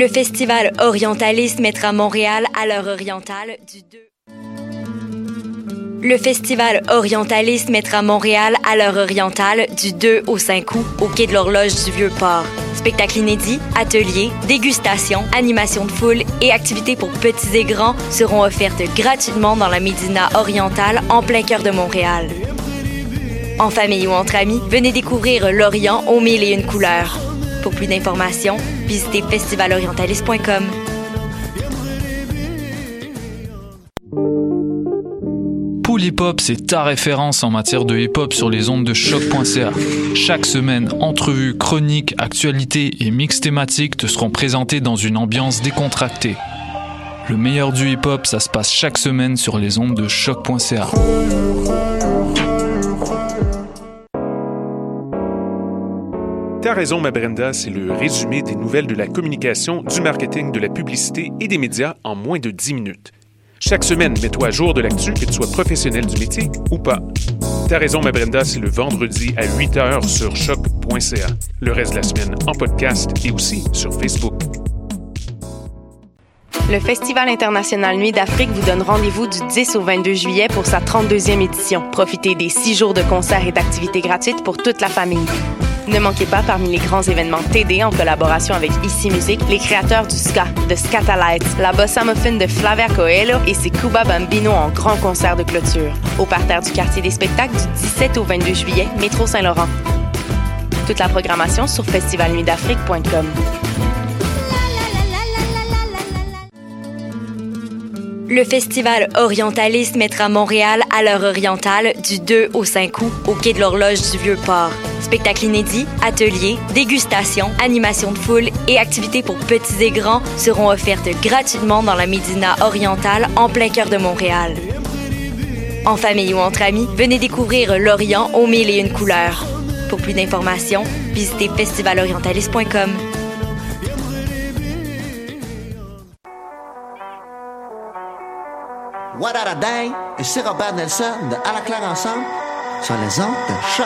Le Festival Orientaliste mettra Montréal à l'heure orientale du 2. Le Festival Orientaliste mettra Montréal à l'heure orientale du 2 au 5 août au quai de l'Horloge du Vieux-Port. Spectacles inédits, ateliers, dégustations, animations de foule et activités pour petits et grands seront offertes gratuitement dans la Médina orientale en plein cœur de Montréal. En famille ou entre amis, venez découvrir l'Orient aux mille et une couleurs. Pour plus d'informations, visitez festivalorientaliste.com. Pool Hip Hop, c'est ta référence en matière de hip-hop sur les ondes de choc.ca. Chaque semaine, entrevues, chroniques, actualités et mix thématiques te seront présentés dans une ambiance décontractée. Le meilleur du hip-hop, ça se passe chaque semaine sur les ondes de choc.ca. T'as raison, ma Brenda, c'est le résumé des nouvelles de la communication, du marketing, de la publicité et des médias en moins de 10 minutes. Chaque semaine, mets-toi à jour de l'actu, que tu sois professionnel du métier ou pas. T'as raison, ma Brenda, c'est le vendredi à 8h sur choc.ca. Le reste de la semaine en podcast et aussi sur Facebook. Le Festival international Nuit d'Afrique vous donne rendez-vous du 10 au 22 juillet pour sa 32e édition. Profitez des 6 jours de concerts et d'activités gratuites pour toute la famille. Ne manquez pas parmi les grands événements TD en collaboration avec Ici Musique, les créateurs du ska, de Scatalites, la bossa muffin de Flavia Coelho et ses Cuba Bambino en grand concert de clôture. Au parterre du quartier des spectacles du 17 au 22 juillet, métro Saint-Laurent. Toute la programmation sur festivalnuitdafrique.com. Le Festival Orientaliste mettra Montréal à l'heure orientale du 2 au 5 août au quai de l'Horloge du Vieux-Port. Spectacles inédits, ateliers, dégustations, animations de foule et activités pour petits et grands seront offertes gratuitement dans la Médina orientale en plein cœur de Montréal. En famille ou entre amis, venez découvrir l'Orient aux mille et une couleurs. Pour plus d'informations, visitez festivalorientaliste.com. What a day! Et c'est Robert Nelson de À la claire ensemble sur les ondes de Choc.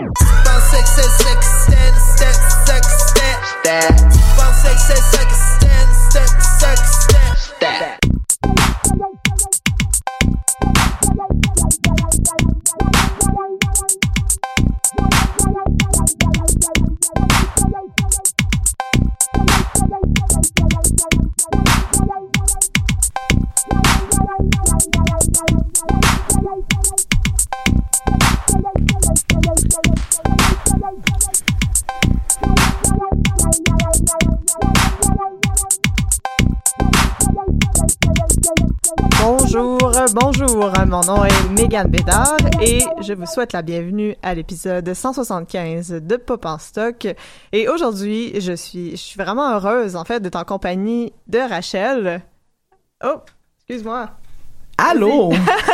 Bonjour, mon nom est Mégane Bédard et je vous souhaite la bienvenue à l'épisode 175 de Pop en stock. Et aujourd'hui, je suis vraiment heureuse en fait d'être en compagnie de Rachel. Oh, excuse-moi. Allô?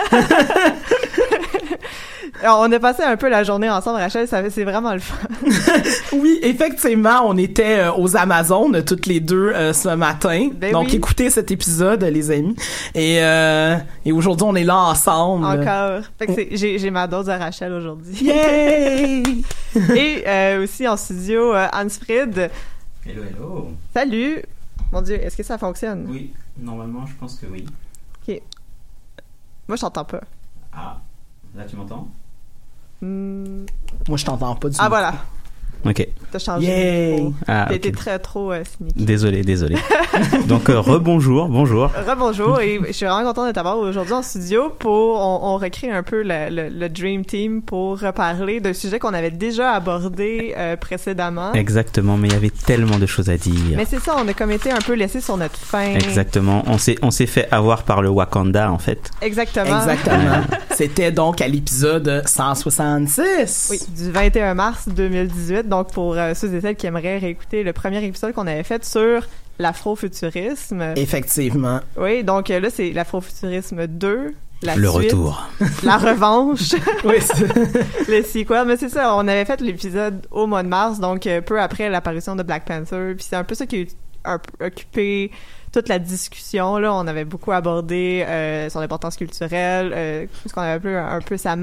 Alors, on a passé un peu la journée ensemble, Rachel, c'est vraiment le fun. Oui, effectivement, on était aux Amazones toutes les deux ce matin. Ben donc, oui. Écoutez cet épisode, les amis. Et aujourd'hui, on est là ensemble. Encore. Fait que j'ai ma dose à Rachel aujourd'hui. Yay! Et aussi en studio, Hans-Frid. Hello. Salut! Mon Dieu, est-ce que ça fonctionne? Oui, normalement, je pense que oui. OK. Moi, je t'entends pas. Ah, là, tu m'entends? Moi, je t'entends pas du tout. Ah, voilà. Ok. T'as changé. Yay! T'as été très trop sneaky. Désolé. Donc, bonjour. Rebonjour, et je suis vraiment contente de t'avoir aujourd'hui en studio on recrée un peu le Dream Team pour reparler d'un sujet qu'on avait déjà abordé précédemment. Exactement, mais il y avait tellement de choses à dire. Mais c'est ça, on a comme été un peu laissé sur notre faim. Exactement, on s'est fait avoir par le Wakanda, en fait. Exactement. C'était donc à l'épisode 166. Oui, du 21 mars 2018. Donc, pour ceux et celles qui aimeraient réécouter le premier épisode qu'on avait fait sur l'afrofuturisme. Effectivement. Oui, donc là, c'est l'afrofuturisme 2. Le suite, retour. La revanche. Oui, le sequel. Mais c'est ça, on avait fait l'épisode au mois de mars, donc peu après l'apparition de Black Panther. Puis c'est un peu ça qui a occupé toute la discussion. Là, on avait beaucoup abordé son importance culturelle, ce qu'on avait appelé un peu sa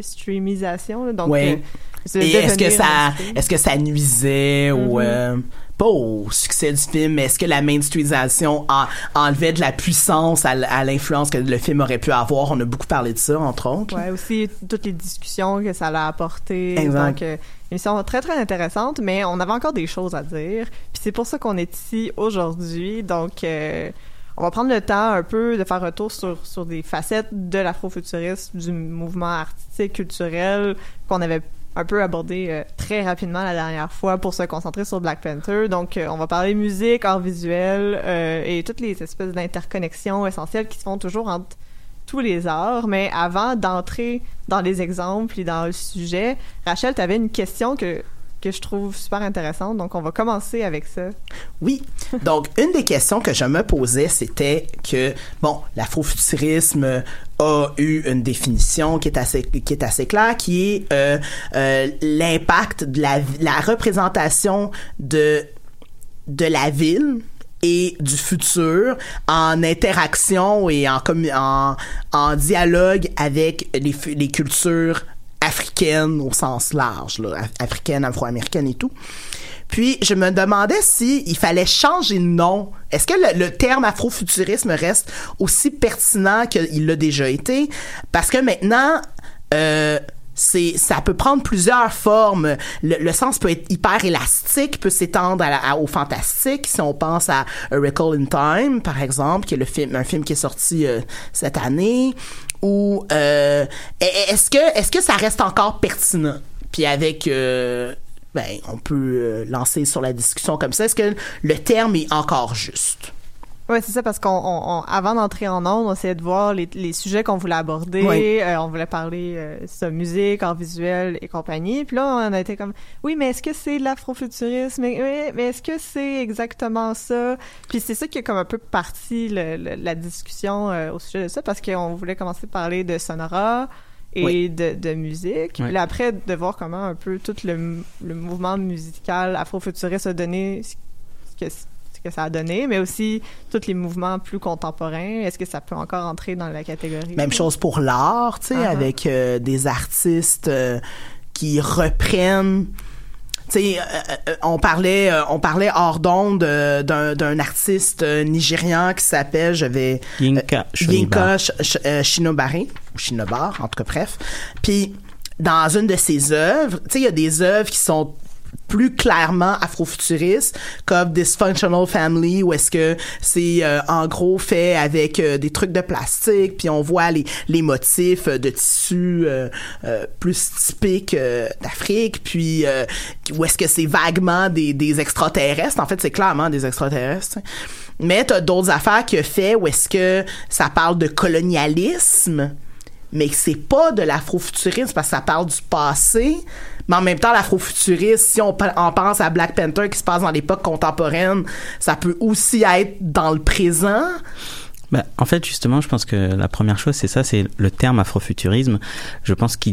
mainstreamisation. Donc, ouais. Et est-ce que ça nuisait ou pas au succès du film, mais est-ce que la mainstreamisation enlevait de la puissance à l'influence que le film aurait pu avoir? On a beaucoup parlé de ça, entre autres. Ouais, aussi toutes les discussions que ça l'a apporté. Exact. Donc, émission très, très intéressante, mais on avait encore des choses à dire. Puis c'est pour ça qu'on est ici aujourd'hui. Donc, on va prendre le temps un peu de faire un tour sur des facettes de l'afrofuturisme, du mouvement artistique, culturel, qu'on avait un peu abordé très rapidement la dernière fois pour se concentrer sur Black Panther. Donc, on va parler musique, art visuel et toutes les espèces d'interconnexions essentielles qui se font toujours entre tous les arts. Mais avant d'entrer dans les exemples et dans le sujet, Rachel, tu avais une question que je trouve super intéressante. Donc, on va commencer avec ça. Oui. Donc, une des questions que je me posais, c'était que, bon, l'afrofuturisme a eu une définition qui est assez claire, qui est l'impact de la représentation de la ville et du futur en interaction et en dialogue avec les cultures africaine au sens large, là, africaine, afro-américaine et tout. Puis, je me demandais si il fallait changer de nom. Est-ce que le terme afrofuturisme reste aussi pertinent qu'il l'a déjà été? Parce que maintenant, ça peut prendre plusieurs formes. Le sens peut être hyper élastique, peut s'étendre au fantastique. Si on pense à A Wrinkle in Time, par exemple, qui est un film qui est sorti cette année, ou est-ce que ça reste encore pertinent? Puis avec on peut lancer sur la discussion comme ça. Est-ce que le terme est encore juste? Oui, c'est ça, parce avant d'entrer en ondes, on essayait de voir les sujets qu'on voulait aborder. Oui. On voulait parler de musique, art visuel et compagnie. Puis là, on a été comme, oui, mais est-ce que c'est de l'afrofuturisme? Mais est-ce que c'est exactement ça? Puis c'est ça qui a comme un peu parti la discussion au sujet de ça, parce qu'on voulait commencer par parler de Sonora et de musique. Oui. Puis là, après, de voir comment un peu tout le mouvement musical afrofuturiste a donné ce que ça a donné, mais aussi tous les mouvements plus contemporains. Est-ce que ça peut encore entrer dans la catégorie? Même chose pour l'art, tu sais, avec des artistes qui reprennent. Tu sais, on parlait hors d'onde d'un artiste nigérian qui s'appelle, Yinka Shinobare, ou Shinobar, en tout cas, bref. Puis, dans une de ses œuvres, tu sais, il y a des œuvres qui sont plus clairement afrofuturiste, comme Dysfunctional Family, où est-ce que c'est en gros fait avec des trucs de plastique, puis on voit les motifs de tissus plus typiques d'Afrique, puis où est-ce que c'est vaguement des extraterrestres. En fait, c'est clairement des extraterrestres, t'sais. Mais t'as d'autres affaires qu'il a fait où est-ce que ça parle de colonialisme, mais que c'est pas de l'afrofuturisme parce que ça parle du passé. Mais en même temps, l'afrofuturisme, si on pense à Black Panther qui se passe dans l'époque contemporaine, ça peut aussi être dans le présent. Ben, en fait, justement, je pense que la première chose, c'est ça, c'est le terme afrofuturisme. Je pense c'est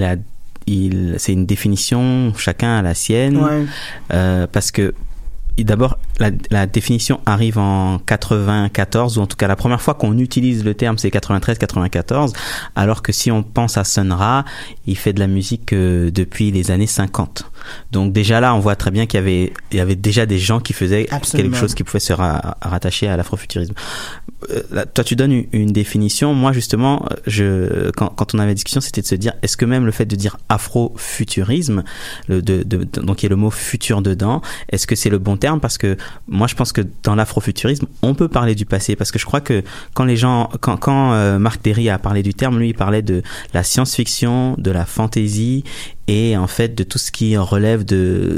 une définition, chacun a la sienne. Ouais. Parce que d'abord, la définition arrive en 94, ou en tout cas la première fois qu'on utilise le terme, c'est 93-94, alors que si on pense à Sun Ra, il fait de la musique depuis les années 50. Donc déjà là, on voit très bien qu'il y avait déjà des gens qui faisaient quelque chose qui pouvait se rattacher à l'afrofuturisme. Toi, tu donnes une définition. Moi, justement, quand on avait discussion, c'était de se dire, est-ce que même le fait de dire afrofuturisme, donc il y a le mot futur dedans, est-ce que c'est le bon terme? Parce que moi, je pense que dans l'afrofuturisme, on peut parler du passé, parce que je crois que quand Marc Derry a parlé du terme, lui, il parlait de la science-fiction, de la fantasy, et en fait de tout ce qui relève de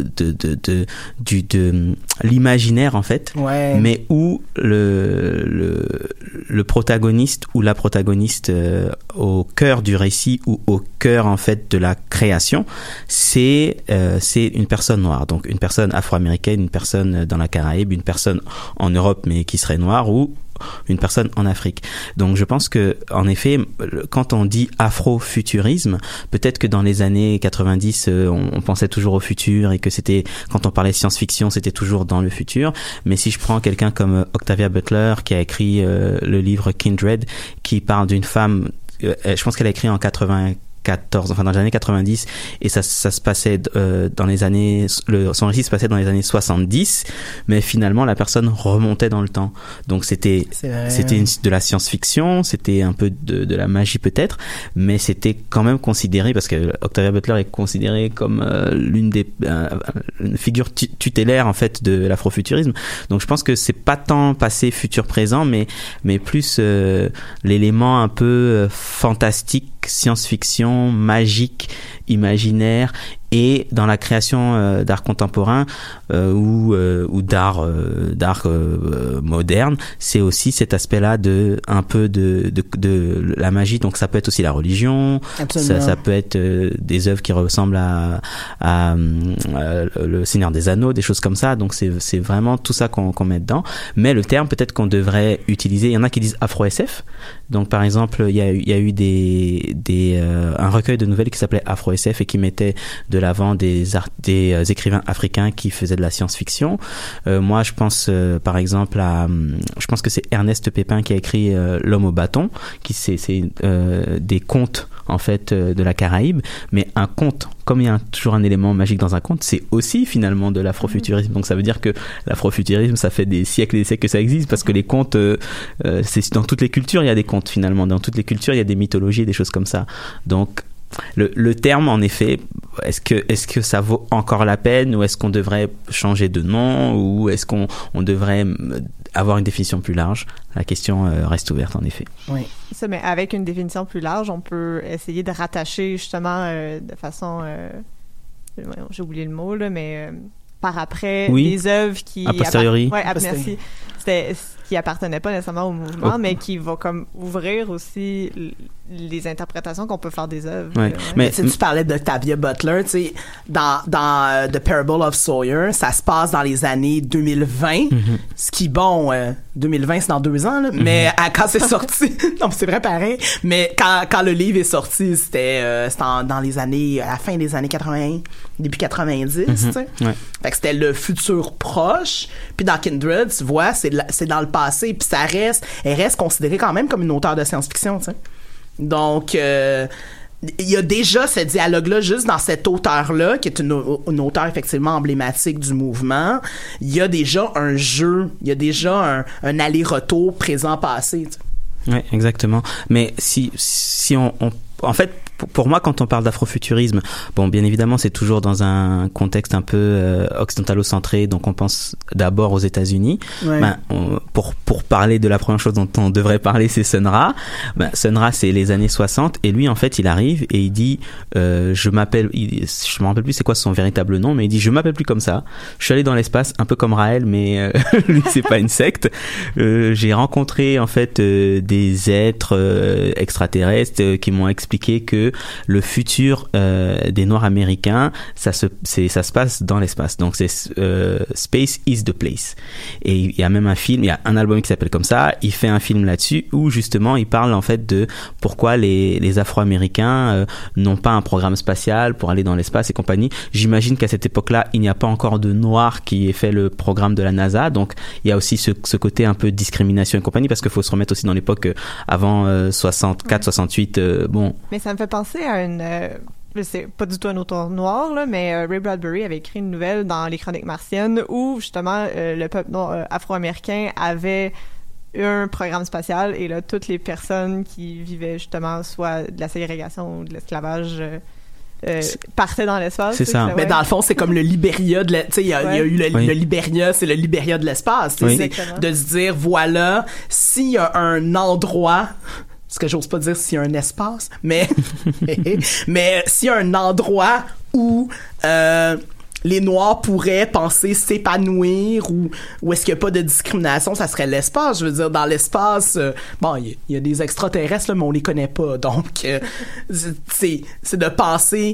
l'imaginaire, en fait, ouais. Mais où le protagoniste ou la protagoniste au cœur du récit ou au cœur, en fait, de la création, c'est une personne noire, donc une personne afro-américaine, une personne dans la Caraïbe, une personne en Europe mais qui serait noire, ou une personne en Afrique. Donc je pense que, en effet, quand on dit afrofuturisme, peut-être que dans les années 90, on pensait toujours au futur, et que c'était, quand on parlait science-fiction, c'était toujours dans le futur. Mais si je prends quelqu'un comme Octavia Butler, qui a écrit le livre Kindred, qui parle d'une femme, je pense qu'elle a écrit en 94 dans les années 90, et ça se passait dans les années, son récit se passait dans les années 70, mais finalement la personne remontait dans le temps. Donc c'était de la science-fiction, c'était un peu de la magie peut-être, mais c'était quand même considéré, parce que Octavia Butler est considérée comme une figure tutélaire en fait de l'afrofuturisme. Donc je pense que c'est pas tant passé, futur, présent, mais plus l'élément un peu fantastique, science-fiction, magique, imaginaire, et dans la création d'art contemporain ou d'art moderne, c'est aussi cet aspect-là de un peu de la magie. Donc ça peut être aussi la religion, ça peut être des œuvres qui ressemblent à le Seigneur des Anneaux, des choses comme ça. Donc c'est vraiment tout ça qu'on met dedans. Mais le terme peut-être qu'on devrait utiliser, il y en a qui disent Afro-SF. Donc par exemple, il y a eu un recueil de nouvelles qui s'appelait Afro-SF et qui mettait de l'avant des écrivains africains qui faisaient de la science-fiction. Moi, je pense par exemple je pense que c'est Ernest Pépin qui a écrit L'Homme au bâton, qui c'est des contes en fait de la Caraïbe, mais un conte, comme il y a toujours un élément magique dans un conte, c'est aussi finalement de l'afrofuturisme. Donc ça veut dire que l'afrofuturisme, ça fait des siècles et des siècles que ça existe, parce que les contes, c'est dans toutes les cultures il y a des contes finalement, dans toutes les cultures il y a des mythologies, des choses comme ça. Donc le terme, en effet, est-ce que ça vaut encore la peine, ou est-ce qu'on devrait changer de nom, ou est-ce qu'on devrait avoir une définition plus large? La question reste ouverte, en effet. Oui. Ça, mais avec une définition plus large, on peut essayer de rattacher justement de façon... j'ai oublié le mot, là, mais par après, des œuvres qui... A posteriori. Merci. C'était qui appartenait pas nécessairement au mouvement, mais qui va comme ouvrir aussi les interprétations qu'on peut faire des œuvres. Ouais. Mais tu parlais d'Octavia Butler, tu sais, dans The Parable of Sawyer, ça se passe dans les années 2020, ce qui, 2020 c'est dans 2 ans, là, mais quand c'est sorti, non, c'est vrai pareil, mais quand le livre est sorti, c'était dans les années, à la fin des années 80, début 90, tu sais. Ouais. Fait que c'était le futur proche, puis dans Kindred, tu vois, c'est dans le passé, puis elle reste considérée quand même comme une auteure de science-fiction, tu sais. Donc, il y a déjà ce dialogue-là juste dans cette auteure-là, qui est une auteure effectivement emblématique du mouvement. Il y a déjà un jeu, il y a déjà un aller-retour présent-passé. Oui, exactement. Mais si on en fait, pour moi, quand on parle d'afrofuturisme, bon, bien évidemment, c'est toujours dans un contexte un peu occidentalo-centré, donc on pense d'abord aux États-Unis. Ouais. Pour parler de la première chose dont on devrait parler, c'est Sun Ra. Sun Ra, c'est les années 60, et lui, en fait, il arrive et il dit, je me rappelle plus c'est quoi son véritable nom, mais il dit, je m'appelle plus comme ça. Je suis allé dans l'espace, un peu comme Raël, mais lui, c'est pas une secte. J'ai rencontré, en fait, des êtres extraterrestres qui m'ont expliqué que le futur des Noirs américains, ça se passe dans l'espace. Donc c'est Space is the place. Et il y a même il y a un album qui s'appelle comme ça. Il fait un film là-dessus où justement il parle en fait de pourquoi les Afro-Américains n'ont pas un programme spatial pour aller dans l'espace et compagnie. J'imagine qu'à cette époque-là, il n'y a pas encore de Noirs qui aient fait le programme de la NASA. Donc il y a aussi ce côté un peu discrimination et compagnie, parce qu'il faut se remettre aussi dans l'époque avant 64, 68. Bon. Mais ça me fait penser à c'est pas du tout un auteur noir, là, mais Ray Bradbury avait écrit une nouvelle dans Les Chroniques martiennes où, justement, le peuple afro-américain avait un programme spatial, et là, toutes les personnes qui vivaient, justement, soit de la ségrégation ou de l'esclavage... partait dans l'espace. C'est ça. Mais dans le fond, c'est comme le Liberia de tu sais, il y a eu le Liberia, c'est le Liberia de l'espace. Oui. C'est de se dire, voilà, s'il y a un endroit... Ce que j'ose pas dire s'il y a un espace, mais s'il y a un endroit où les Noirs pourraient penser s'épanouir, ou est-ce qu'il n'y a pas de discrimination, ça serait l'espace. Je veux dire, dans l'espace, il y a des extraterrestres, là, mais on les connaît pas. Donc, c'est de penser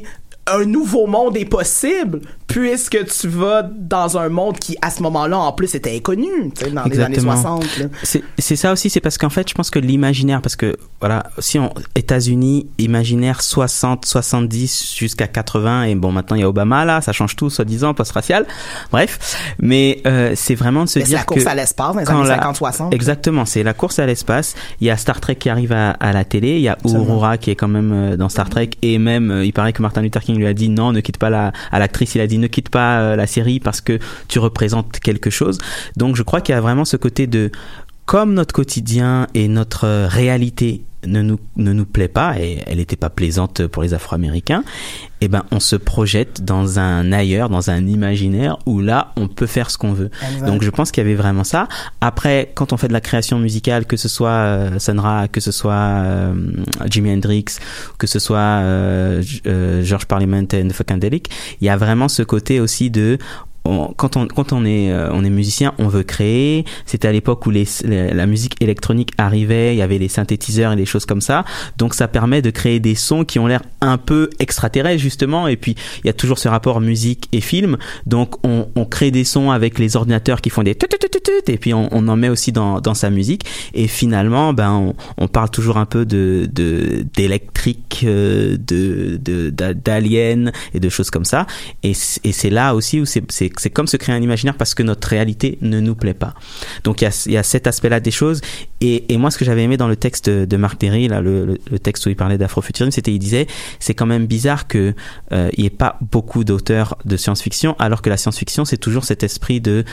un nouveau monde est possible puisque tu vas dans un monde qui à ce moment-là en plus était inconnu, tu sais, dans les années 60 là. C'est ça aussi, c'est parce qu'en fait je pense que l'imaginaire, parce que voilà, si on États-Unis, imaginaire 60, 70 jusqu'à 80, et bon maintenant il y a Obama là, ça change tout soi-disant, post-racial, bref, mais c'est vraiment de se dire que c'est la course à l'espace dans les années 50-60. Exactement, c'est la course à l'espace. Il y a Star Trek qui arrive à la télé, il y a Aurora qui est quand même dans Star Trek, et même il paraît que Martin Luther King lui a dit non, ne quitte pas à l'actrice, il a dit ne quitte pas la série parce que tu représentes quelque chose. Donc je crois qu'il y a vraiment ce côté de comme notre quotidien et notre réalité ne nous plaît pas, et elle n'était pas plaisante pour les Afro-Américains, et ben on se projette dans un ailleurs, dans un imaginaire où là on peut faire ce qu'on veut. Exact. Donc je pense qu'il y avait vraiment ça. Après, quand on fait de la création musicale, que ce soit Sun Ra, que ce soit Jimi Hendrix, que ce soit George Parliament and the Funkadelic, il y a vraiment ce côté aussi de quand on est musicien, on veut créer. C'était à l'époque où la musique électronique arrivait, il y avait les synthétiseurs et des choses comme ça. Donc ça permet de créer des sons qui ont l'air un peu extraterrestres justement. Et puis il y a toujours ce rapport musique et film. Donc on crée des sons avec les ordinateurs qui font des tut et puis on en met aussi dans sa musique. Et finalement, ben on parle toujours un peu d'électrique, d'aliens et de choses comme ça. Et c'est là aussi où c'est comme se créer un imaginaire parce que notre réalité ne nous plaît pas. Donc il y a cet aspect-là des choses. Et moi, ce que j'avais aimé dans le texte de Marc Terry, là, le texte où il parlait d'afrofuturisme, c'était, il disait, c'est quand même bizarre que il y ait pas beaucoup d'auteurs de science-fiction, alors que la science-fiction, c'est toujours cet esprit de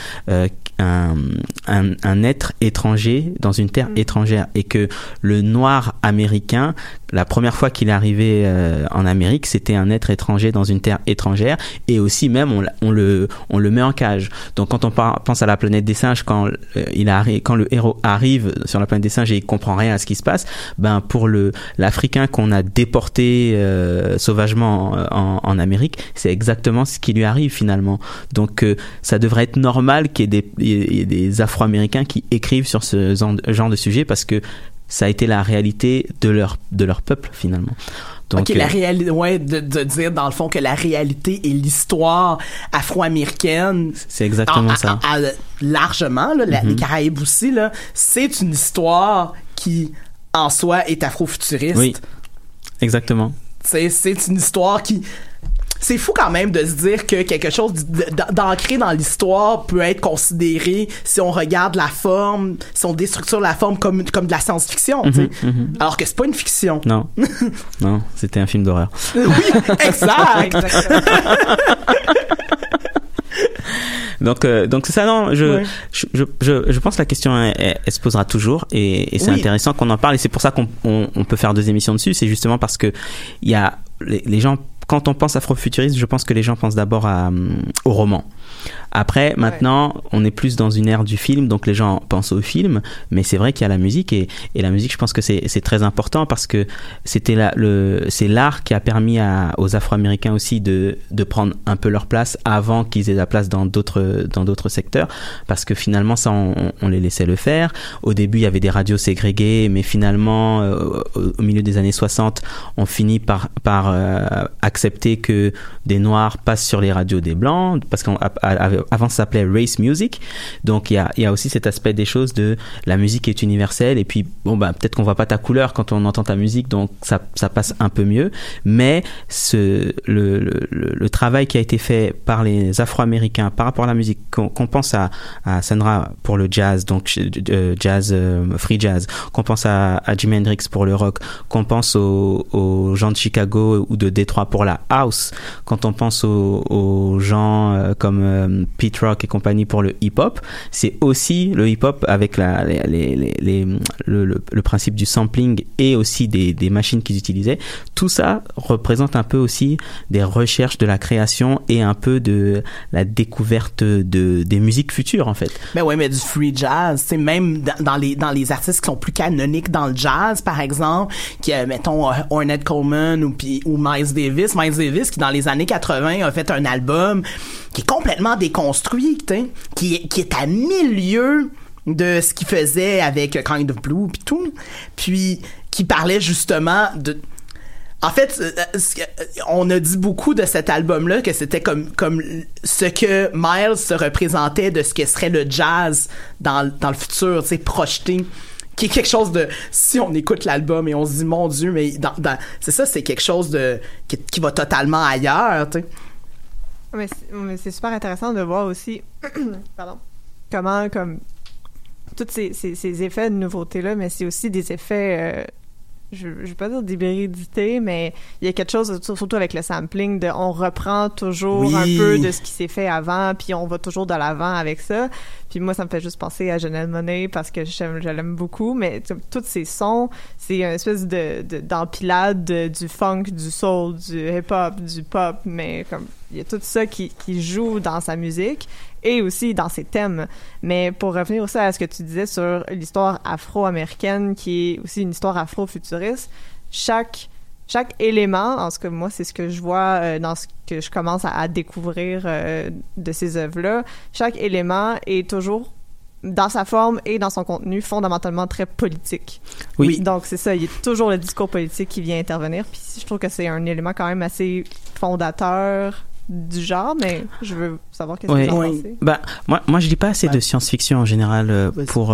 un être étranger dans une terre étrangère, et que le noir américain, la première fois qu'il est arrivé en Amérique, c'était un être étranger dans une terre étrangère, et aussi même on le met en cage. Donc quand on pense à la planète des singes, quand le héros arrive sur la planète des singes et il comprend rien à ce qui se passe, ben pour l'Africain qu'on a déporté sauvagement en Amérique, c'est exactement ce qui lui arrive finalement. Donc ça devrait être normal qu'il y ait des Afro-Américains qui écrivent sur ce genre de sujet, parce que ça a été la réalité de leur peuple finalement. Donc, la réalité, de dire dans le fond que la réalité et l'histoire afro-américaine, c'est exactement ça. Largement, là, les Caraïbes aussi, là, c'est une histoire qui, en soi, est afro-futuriste. Oui, exactement. C'est une histoire qui... C'est fou quand même de se dire que quelque chose d'ancré dans l'histoire peut être considéré, si on regarde la forme, si on déstructure la forme comme de la science-fiction, tu sais. Alors que c'est pas une fiction. Non. Non, c'était un film d'horreur. Oui, exact. Donc c'est ça. Non, je pense que la question elle se posera toujours, et c'est intéressant qu'on en parle, et c'est pour ça qu'on peut faire 2 émissions dessus. C'est justement parce que il y a les gens, quand on pense afrofuturiste, je pense que les gens pensent d'abord au roman. Après, maintenant, on est plus dans une ère du film, donc les gens pensent au film, mais c'est vrai qu'il y a la musique, et la musique, je pense que c'est très important, parce que c'est l'art qui a permis aux Afro-Américains aussi de prendre un peu leur place avant qu'ils aient la place dans d'autres secteurs, parce que finalement, ça, on les laissait le faire. Au début, il y avait des radios ségrégées, mais finalement, au milieu des années 60, on finit par accepter que des Noirs passent sur les radios des Blancs, parce qu'avant ça s'appelait race music. Donc il y a aussi cet aspect des choses de la musique est universelle, et puis bon peut-être qu'on voit pas ta couleur quand on entend ta musique, donc ça passe un peu mieux, mais le travail qui a été fait par les Afro-Américains par rapport à la musique, qu'on pense à Sun Ra pour le jazz, donc jazz, free jazz, qu'on pense à Jimi Hendrix pour le rock, qu'on pense aux gens de Chicago ou de Détroit pour la house, quand on pense aux gens comme Pete Rock et compagnie pour le hip-hop, c'est aussi le hip-hop avec le principe du sampling, et aussi des machines qu'ils utilisaient. Tout ça représente un peu aussi des recherches de la création et un peu de la découverte des musiques futures, en fait. Ben ouais, mais du free jazz, c'est même dans les artistes qui sont plus canoniques dans le jazz, par exemple, qui mettons Ornette Coleman ou Miles Davis qui dans les années 80 a fait un album qui est complètement déconstruit, qui est à milieu de ce qu'il faisait avec Kind of Blue puis tout, puis qui parlait justement de En fait, on a dit beaucoup de cet album-là que c'était comme ce que Miles se représentait de ce que serait le jazz dans le futur, tu sais, projeté. Qui est quelque chose de... Si on écoute l'album et on se dit, mon Dieu, mais c'est ça, c'est quelque chose qui va totalement ailleurs, tu sais. Mais c'est super intéressant de voir aussi pardon, comment comme tous ces effets de nouveauté-là, mais c'est aussi des effets... je vais pas dire d'hybridité, mais il y a quelque chose, surtout avec le sampling, on reprend toujours un peu de ce qui s'est fait avant, puis on va toujours de l'avant avec ça. Puis moi, ça me fait juste penser à Janelle Monáe parce que je l'aime beaucoup, mais tous ces sons, c'est une espèce d'empilade du funk, du soul, du hip-hop, du pop, mais comme il y a tout ça qui joue dans sa musique et aussi dans ses thèmes. Mais pour revenir aussi à ce que tu disais sur l'histoire afro-américaine, qui est aussi une histoire afro-futuriste, chaque élément, en ce que moi, c'est ce que je vois dans ce que je commence à découvrir de ces œuvres-là, chaque élément est toujours, dans sa forme et dans son contenu, fondamentalement très politique. Oui. Donc, c'est ça, il y a toujours le discours politique qui vient intervenir, puis je trouve que c'est un élément quand même assez fondateur du genre, mais je veux savoir qu'est-ce que vous en pensez. Bah, moi je lis pas assez de science-fiction en général pour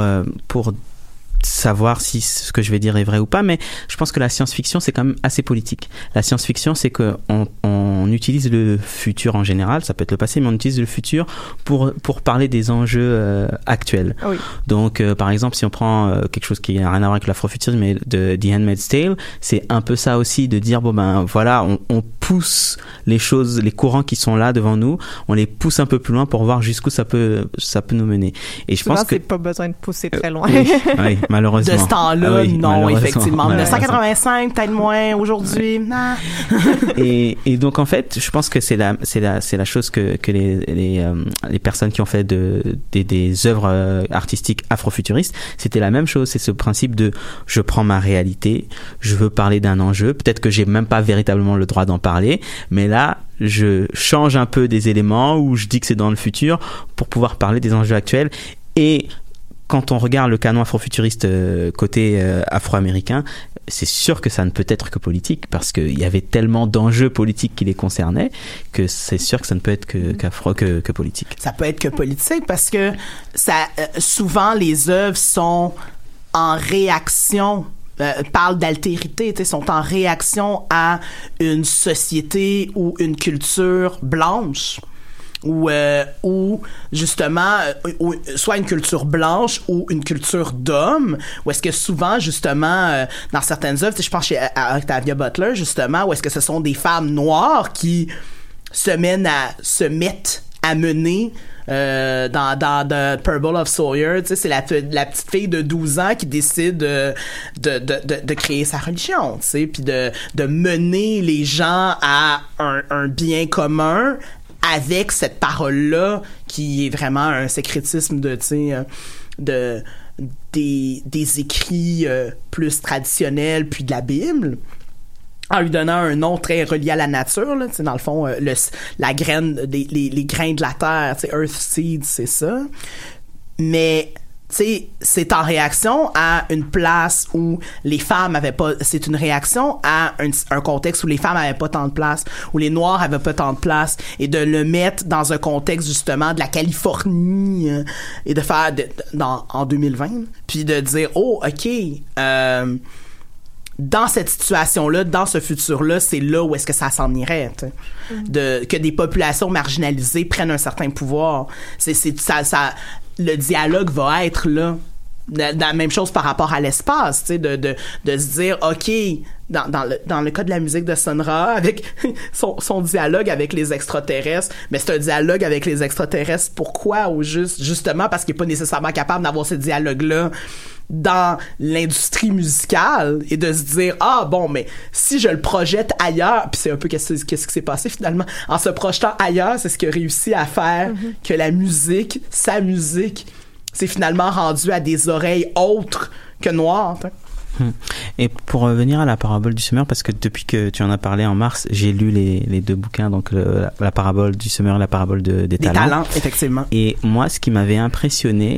savoir si ce que je vais dire est vrai ou pas, mais je pense que la science-fiction c'est quand même assez politique. La science-fiction c'est que on utilise le futur en général, ça peut être le passé, mais on utilise le futur pour parler des enjeux actuels. Oui. Donc par exemple si on prend quelque chose qui n'a rien à voir avec l'afrofuturisme, mais de The Handmaid's Tale, c'est un peu ça aussi, de dire bon ben voilà, on pousse les choses, les courants qui sont là devant nous, on les pousse un peu plus loin pour voir jusqu'où ça peut nous mener. Et je pense que c'est pas besoin de pousser très loin. Oui, malheureusement. De ce temps-là, non, effectivement. 1985, peut-être moins, aujourd'hui. Et donc, en fait, je pense que c'est la chose que les personnes qui ont fait des œuvres artistiques afrofuturistes, c'était la même chose. C'est ce principe de je prends ma réalité, je veux parler d'un enjeu. Peut-être que j'ai même pas véritablement le droit d'en parler, mais là, je change un peu des éléments ou je dis que c'est dans le futur pour pouvoir parler des enjeux actuels. Et quand on regarde le canon afrofuturiste côté afro-américain, c'est sûr que ça ne peut être que politique parce qu'il y avait tellement d'enjeux politiques qui les concernaient que c'est sûr que ça ne peut être que politique. Ça peut être que politique parce que souvent les œuvres sont en réaction, parlent d'altérité, sont en réaction à une société ou une culture blanche. Ou justement soit une culture blanche ou une culture d'homme, où est-ce que souvent justement dans certaines œuvres, je pense à Octavia Butler justement, où est-ce que ce sont des femmes noires qui se mettent à mener dans The Parable of Sawyer, tu sais, c'est la petite fille de 12 ans qui décide de créer sa religion, tu sais, puis de mener les gens à un bien commun avec cette parole-là qui est vraiment un sécrétisme des écrits plus traditionnels puis de la Bible, en lui donnant un nom très relié à la nature, là, dans le fond, la graine, les grains de la terre, Earth Seeds, c'est ça. Mais c'est en réaction à une place où les femmes avaient pas, c'est une réaction à un contexte où les femmes avaient pas tant de place, où les Noirs avaient pas tant de place, et de le mettre dans un contexte justement de la Californie et de faire en 2020, puis de dire ok, dans cette situation-là, dans ce futur-là, c'est là où est-ce que ça s'en irait, que des populations marginalisées prennent un certain pouvoir. Ça le dialogue va être là. La même chose par rapport à l'espace, de se dire, ok, dans le cas de la musique de Sun Ra, avec son dialogue avec les extraterrestres, mais c'est un dialogue avec les extraterrestres. Pourquoi? Ou justement parce qu'il est pas nécessairement capable d'avoir ce dialogue-là dans l'industrie musicale, et de se dire mais si je le projette ailleurs, puis c'est un peu qu'est-ce qui s'est passé finalement en se projetant ailleurs, c'est ce qui a réussi à faire que sa musique s'est finalement rendue à des oreilles autres que noires. Et pour revenir à la parabole du semeur, parce que depuis que tu en as parlé en mars, j'ai lu les deux bouquins, donc la parabole du semeur et la parabole des talents. Effectivement. Et moi, ce qui m'avait impressionné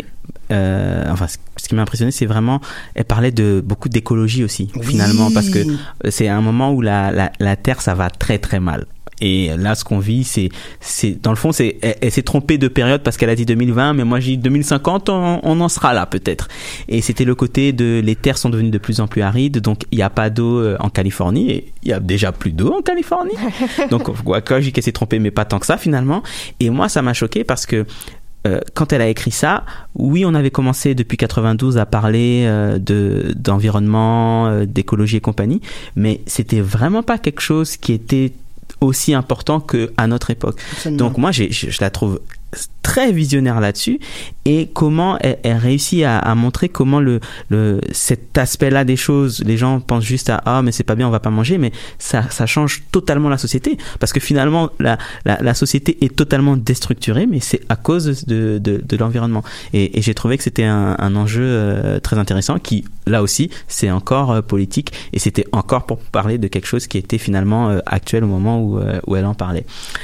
ce qui m'a impressionné, c'est vraiment, elle parlait de beaucoup d'écologie aussi, finalement, parce que c'est un moment où la Terre, ça va très très mal. Et là, ce qu'on vit, c'est dans le fond, elle s'est trompée de période parce qu'elle a dit 2020, mais moi j'ai dit 2050, on en sera là peut-être. Et c'était le côté de les terres sont devenues de plus en plus arides, donc il n'y a pas d'eau en Californie, et il y a déjà plus d'eau en Californie. Donc, quoi, je dis qu'elle s'est trompée, mais pas tant que ça finalement. Et moi, ça m'a choqué parce que quand elle a écrit ça, oui, on avait commencé depuis 92 à parler d'environnement, d'écologie et compagnie, mais c'était vraiment pas quelque chose qui était aussi important qu'à notre époque. Absolument. Donc moi, je la trouve très visionnaire là-dessus, et comment elle réussit à montrer comment cet aspect-là des choses, les gens pensent juste à mais c'est pas bien, on va pas manger, mais ça change totalement la société, parce que finalement la société est totalement déstructurée, mais c'est à cause de l'environnement. Et j'ai trouvé que c'était un enjeu très intéressant, qui là aussi c'est encore politique, et c'était encore pour parler de quelque chose qui était finalement actuel au moment où elle en parlait.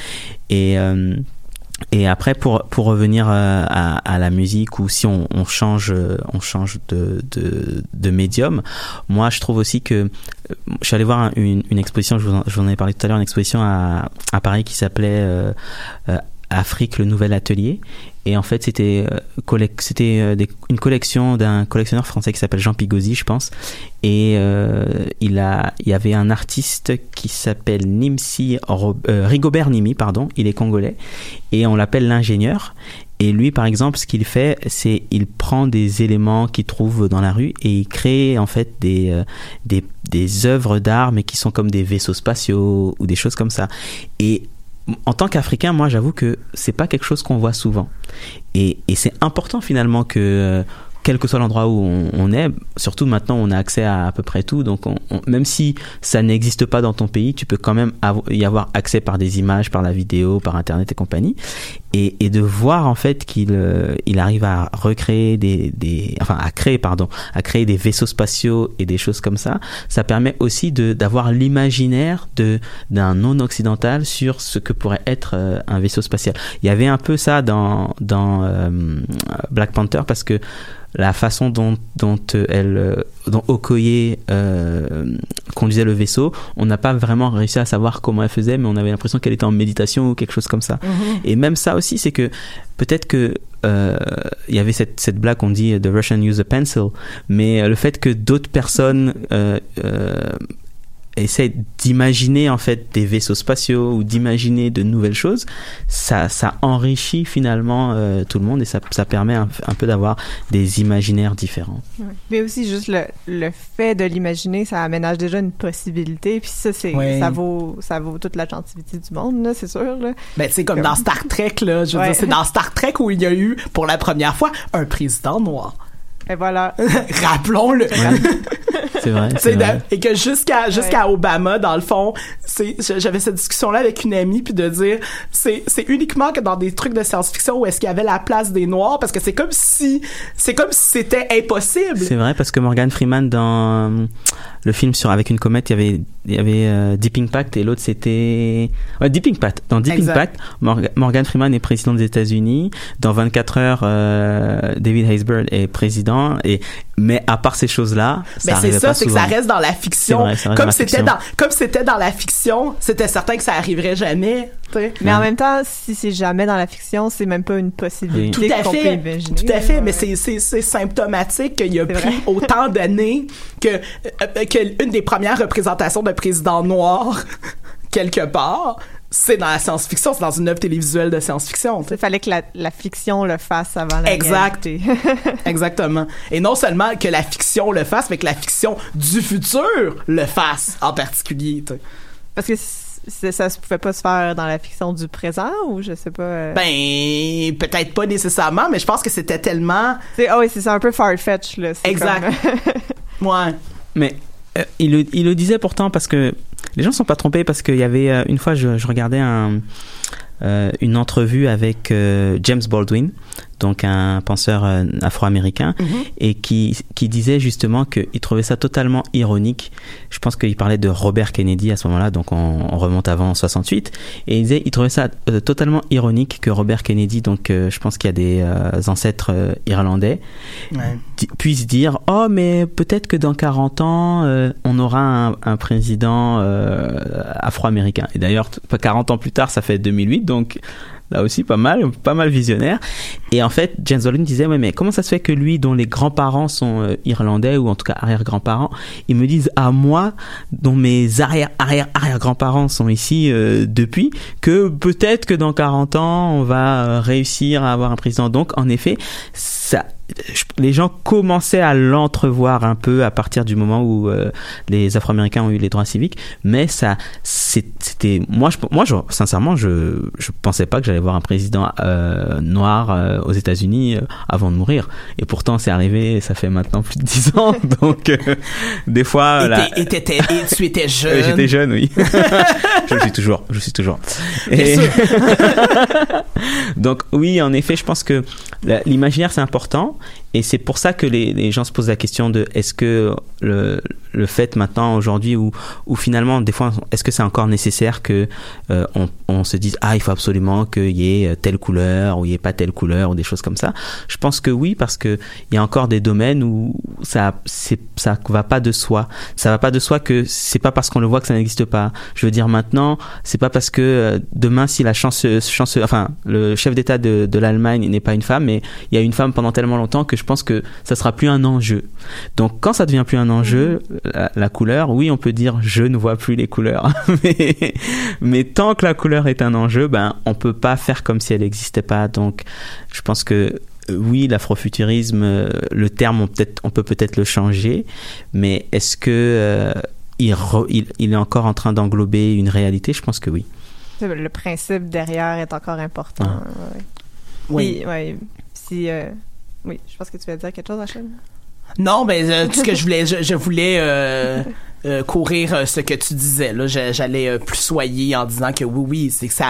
Et après, pour revenir à la musique, ou si on change de médium, moi je trouve aussi que je suis allé voir une exposition, je vous en ai parlé tout à l'heure, une exposition à Paris qui s'appelait Afrique, le nouvel atelier. Et en fait, c'était une collection d'un collectionneur français qui s'appelle Jean Pigozzi, je pense. Et il y avait un artiste qui s'appelle Rigobert Nimi, pardon. Il est congolais. Et on l'appelle l'ingénieur. Et lui, par exemple, ce qu'il fait, c'est il prend des éléments qu'il trouve dans la rue et il crée en fait des œuvres d'art, mais qui sont comme des vaisseaux spatiaux ou des choses comme ça. Et en tant qu'Africain, moi, j'avoue que c'est pas quelque chose qu'on voit souvent. Et c'est important finalement que, quel que soit l'endroit où on est, surtout maintenant, on a accès à peu près tout. Donc, même si ça n'existe pas dans ton pays, tu peux quand même y avoir accès par des images, par la vidéo, par Internet et compagnie. Et de voir en fait qu'il arrive à recréer à créer des vaisseaux spatiaux et des choses comme ça, ça permet aussi d'avoir l'imaginaire d'un non-occidental sur ce que pourrait être un vaisseau spatial. Il y avait un peu ça dans Black Panther, parce que la façon dont Okoye conduisait le vaisseau, on n'a pas vraiment réussi à savoir comment elle faisait, mais on avait l'impression qu'elle était en méditation ou quelque chose comme ça. Mm-hmm. Et même ça aussi, c'est que peut-être que il y avait cette blague qu'on dit the Russian use a pencil, mais le fait que d'autres personnes essaie d'imaginer en fait des vaisseaux spatiaux ou d'imaginer de nouvelles choses, ça enrichit finalement tout le monde, et ça permet un peu d'avoir des imaginaires différents. Ouais. Mais aussi juste le fait de l'imaginer, ça aménage déjà une possibilité, puis ça ça vaut toute la gentilité du monde, là, c'est sûr, là. Ben tu sais, comme dans Star Trek, là, je veux dire, c'est dans Star Trek où il y a eu pour la première fois un président noir. Et voilà. Rappelons-le. Ouais. C'est vrai. Et que jusqu'à Obama, dans le fond, j'avais cette discussion-là avec une amie, puis de dire, c'est uniquement que dans des trucs de science-fiction où est-ce qu'il y avait la place des Noirs, parce que c'est comme si c'était impossible. C'est vrai, parce que Morgan Freeman, dans le film avec une comète, il y avait Deep Impact, et l'autre c'était Deep Impact. Dans Deep Impact, Morgan Freeman est président des États-Unis. Dans 24 heures, David Haysbert est président. Mais à part ces choses-là, ça arrivait pas souvent. C'est que ça reste dans la fiction. C'est vrai, comme c'était dans la fiction, c'était certain que ça arriverait jamais. T'sais. Mais en même temps, si c'est jamais dans la fiction, c'est même pas une possibilité qu'on peut imaginer. Tout à fait, mais c'est symptomatique qu'il a pris autant d'années que une des premières représentations de président noir quelque part. C'est dans la science-fiction, c'est dans une œuvre télévisuelle de science-fiction. Il fallait que la fiction le fasse avant la réalité. Exactement. Et non seulement que la fiction le fasse, mais que la fiction du futur le fasse en particulier. T'sais. Parce que ça se pouvait pas se faire dans la fiction du présent, ou je sais pas. Ben, peut-être pas nécessairement, mais je pense que c'était tellement... oui, c'est ça, un peu far-fetched, là. Exact. Ouais. Mais il le disait pourtant, parce que les gens ne sont pas trompés, parce qu'il y avait une fois je regardais une entrevue avec James Baldwin, donc un penseur afro-américain, et qui disait justement qu'il trouvait ça totalement ironique. Je pense qu'il parlait de Robert Kennedy à ce moment-là, donc on remonte avant 68, et il trouvait ça totalement ironique que Robert Kennedy, donc je pense qu'il y a des ancêtres irlandais, puisse dire « Oh, mais peut-être que dans 40 ans, on aura un président afro-américain. » Et d'ailleurs, 40 ans plus tard, ça fait 2008, donc là aussi pas mal visionnaire. Et en fait, James Baldwin disait mais comment ça se fait que lui, dont les grands-parents sont irlandais, ou en tout cas arrière-grands-parents, ils me disent à moi, dont mes arrière-grands-parents sont ici depuis, que peut-être que dans 40 ans, on va réussir à avoir un président. Donc, en effet, les gens commençaient à l'entrevoir un peu à partir du moment où les Afro-Américains ont eu les droits civiques, mais c'était moi sincèrement je pensais pas que j'allais voir un président noir aux États-Unis avant de mourir, et pourtant c'est arrivé, ça fait maintenant plus de 10 ans, donc des fois et tu étais jeune. J'étais jeune, oui. je suis toujours et... Donc oui, en effet, je pense que l'imaginaire c'est important, et c'est pour ça que les gens se posent la question de est-ce que le fait maintenant aujourd'hui où finalement des fois est-ce que c'est encore nécessaire que on se dise il faut absolument qu'il y ait telle couleur ou il y ait pas telle couleur ou des choses comme ça. Je pense que oui, parce que il y a encore des domaines où ça va pas de soi. Ça va pas de soi que c'est pas parce qu'on le voit que ça n'existe pas. Je veux dire, maintenant, c'est pas parce que demain si le chef d'État de l'Allemagne n'est pas une femme, mais il y a une femme pendant tellement longtemps que je pense que ça sera plus un enjeu. Donc quand ça devient plus un enjeu, la couleur, oui, on peut dire je ne vois plus les couleurs. mais tant que la couleur est un enjeu, on peut pas faire comme si elle n'existait pas. Donc je pense que oui, l'afrofuturisme, le terme, on peut peut-être le changer, mais est-ce que il est encore en train d'englober une réalité? Je pense que oui. Le principe derrière est encore important. Oui. Oui, je pense que tu vas dire quelque chose, Rachel. Non, tout ce que je voulais courir ce que tu disais. Là, j'allais plus soyer en disant que oui, c'est que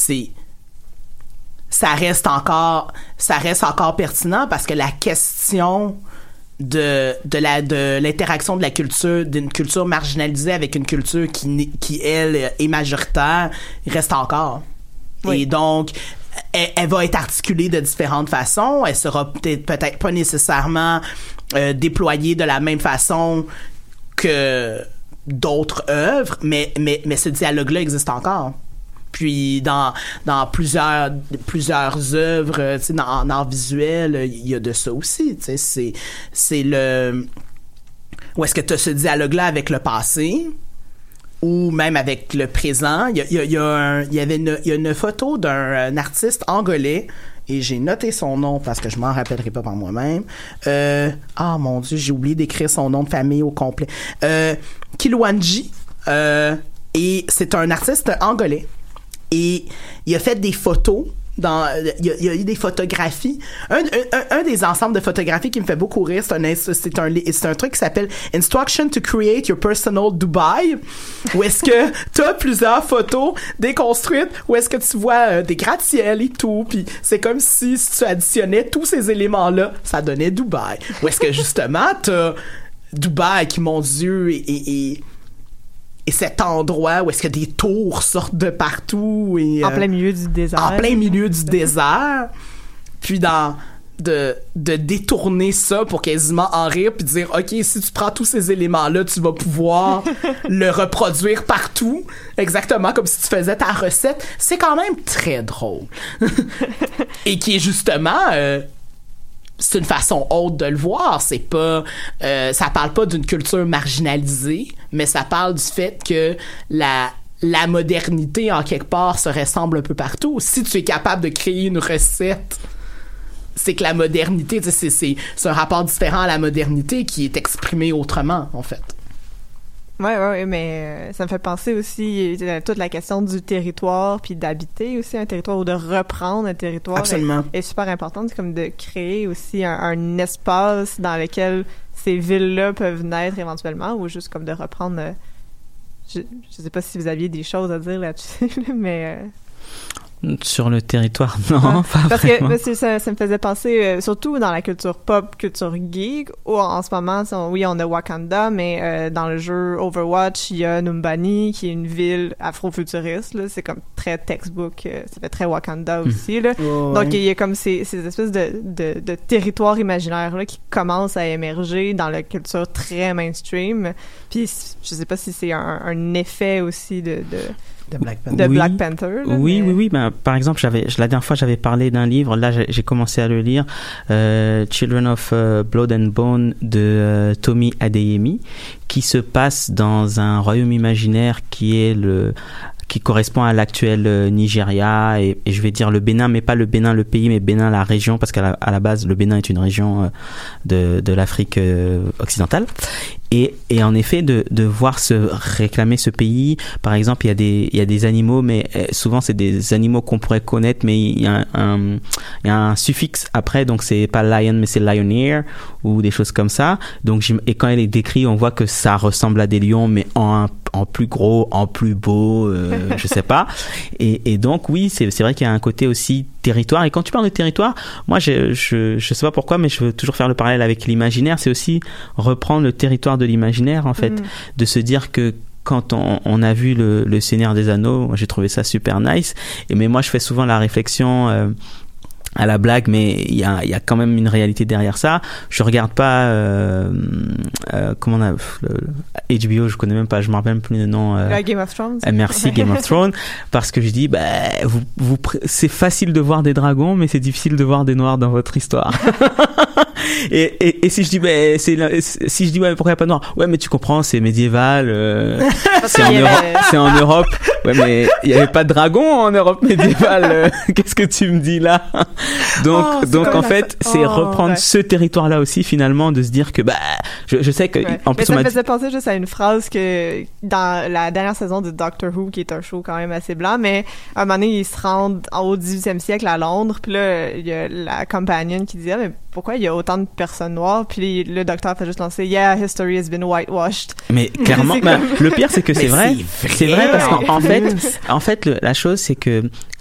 ça reste encore pertinent, parce que la question de l'interaction de la culture, d'une culture marginalisée avec une culture qui elle est majoritaire, reste encore. Oui. Et donc elle va être articulée de différentes façons. Elle sera peut-être pas nécessairement déployée de la même façon que d'autres œuvres, mais ce dialogue-là existe encore. Puis dans plusieurs œuvres, en art visuel, il y a de ça aussi. C'est le... Où est-ce que tu as ce dialogue-là avec le passé, ou même avec le présent. Il y a une photo d'un artiste angolais, et j'ai noté son nom parce que je m'en rappellerai pas par moi-même. Mon Dieu, j'ai oublié d'écrire son nom de famille au complet. Kilwanji, et c'est un artiste angolais, et il a fait des photos. Il y a eu des photographies. Un des ensembles de photographies qui me fait beaucoup rire, c'est un truc qui s'appelle Instruction to Create Your Personal Dubai, où est-ce que t'as plusieurs photos déconstruites, où est-ce que tu vois des gratte-ciel et tout, puis c'est comme si tu additionnais tous ces éléments-là, ça donnait Dubaï. Où est-ce que justement t'as Dubaï qui, mon Dieu, et cet endroit où est-ce que des tours sortent de partout, et en plein milieu du désert. En plein milieu du désert. Puis de détourner ça pour quasiment en rire, puis dire OK, si tu prends tous ces éléments-là, tu vas pouvoir le reproduire partout, exactement comme si tu faisais ta recette. C'est quand même très drôle. Et qui est justement c'est une façon haute de le voir. C'est pas ça parle pas d'une culture marginalisée, mais ça parle du fait que la modernité, en quelque part, se ressemble un peu partout. Si tu es capable de créer une recette, c'est que la modernité, c'est un rapport différent à la modernité qui est exprimé autrement, en fait. Ouais, mais ça me fait penser aussi à toute la question du territoire, puis d'habiter aussi un territoire, ou de reprendre un territoire. Absolument. Est super importante. C'est comme de créer aussi un espace dans lequel ces villes-là peuvent naître éventuellement, ou juste comme de reprendre... Je sais pas si vous aviez des choses à dire là-dessus, mais... Sur le territoire, non, pas parce vraiment. Que ça me faisait penser, surtout dans la culture pop, culture geek, où en ce moment, on a Wakanda, mais dans le jeu Overwatch, il y a Numbani, qui est une ville afrofuturiste, là, c'est comme très textbook, ça fait très Wakanda aussi, là. Donc, il y a comme ces espèces de territoires imaginaires, là, qui commencent à émerger dans la culture très mainstream, puis je sais pas si c'est un effet aussi de Black Panther. Là, oui. Ben, par exemple, la dernière fois, j'avais parlé d'un livre. Là, j'ai commencé à le lire. Children of Blood and Bone de Tomi Adeyemi, qui se passe dans un royaume imaginaire qui correspond à l'actuel Nigeria et je vais dire le Bénin, mais pas le Bénin le pays, mais Bénin la région, parce qu'à la base le Bénin est une région de l'Afrique occidentale. Et en effet, de voir se réclamer ce pays, par exemple, il y a des animaux, mais souvent c'est des animaux qu'on pourrait connaître, mais il y a un suffixe après, donc c'est pas lion, mais c'est lioneer, ou des choses comme ça. Donc, et quand elle est décrite, on voit que ça ressemble à des lions, mais en plus gros, en plus beau, je sais pas. Et donc, oui, c'est vrai qu'il y a un côté aussi territoire. Et quand tu parles de territoire, moi, je sais pas pourquoi, mais je veux toujours faire le parallèle avec l'imaginaire. C'est aussi reprendre le territoire de l'imaginaire, en fait, de se dire que quand on a vu le Seigneur des Anneaux, j'ai trouvé ça super nice. Mais moi, je fais souvent la réflexion à la blague, mais il y a quand même une réalité derrière ça. Je regarde pas comment on a HBO, je connais même pas, je me rappelle même plus le nom. Game of Thrones. Merci Game of Thrones, parce que je dis c'est facile de voir des dragons, mais c'est difficile de voir des noirs dans votre histoire. Et si je dis ouais, pourquoi il y a pas de noir? Ouais, mais tu comprends, c'est médiéval, c'est en Europe. Ouais, mais il y avait pas de dragon en Europe médiévale. Qu'est-ce que tu me dis là? Donc en fait, c'est reprendre ce territoire-là aussi, finalement, de se dire que je sais que en plus mais ça me faisait penser juste à une phrase que dans la dernière saison de Doctor Who, qui est un show quand même assez blanc, mais à un moment donné, ils se rendent au 18e siècle à Londres, puis là, il y a la companion qui dit mais pourquoi il y a autant de personnes noires? Puis le docteur fait juste lancer yeah, history has been whitewashed. Mais clairement, le pire c'est que c'est vrai parce qu'en fait la chose c'est que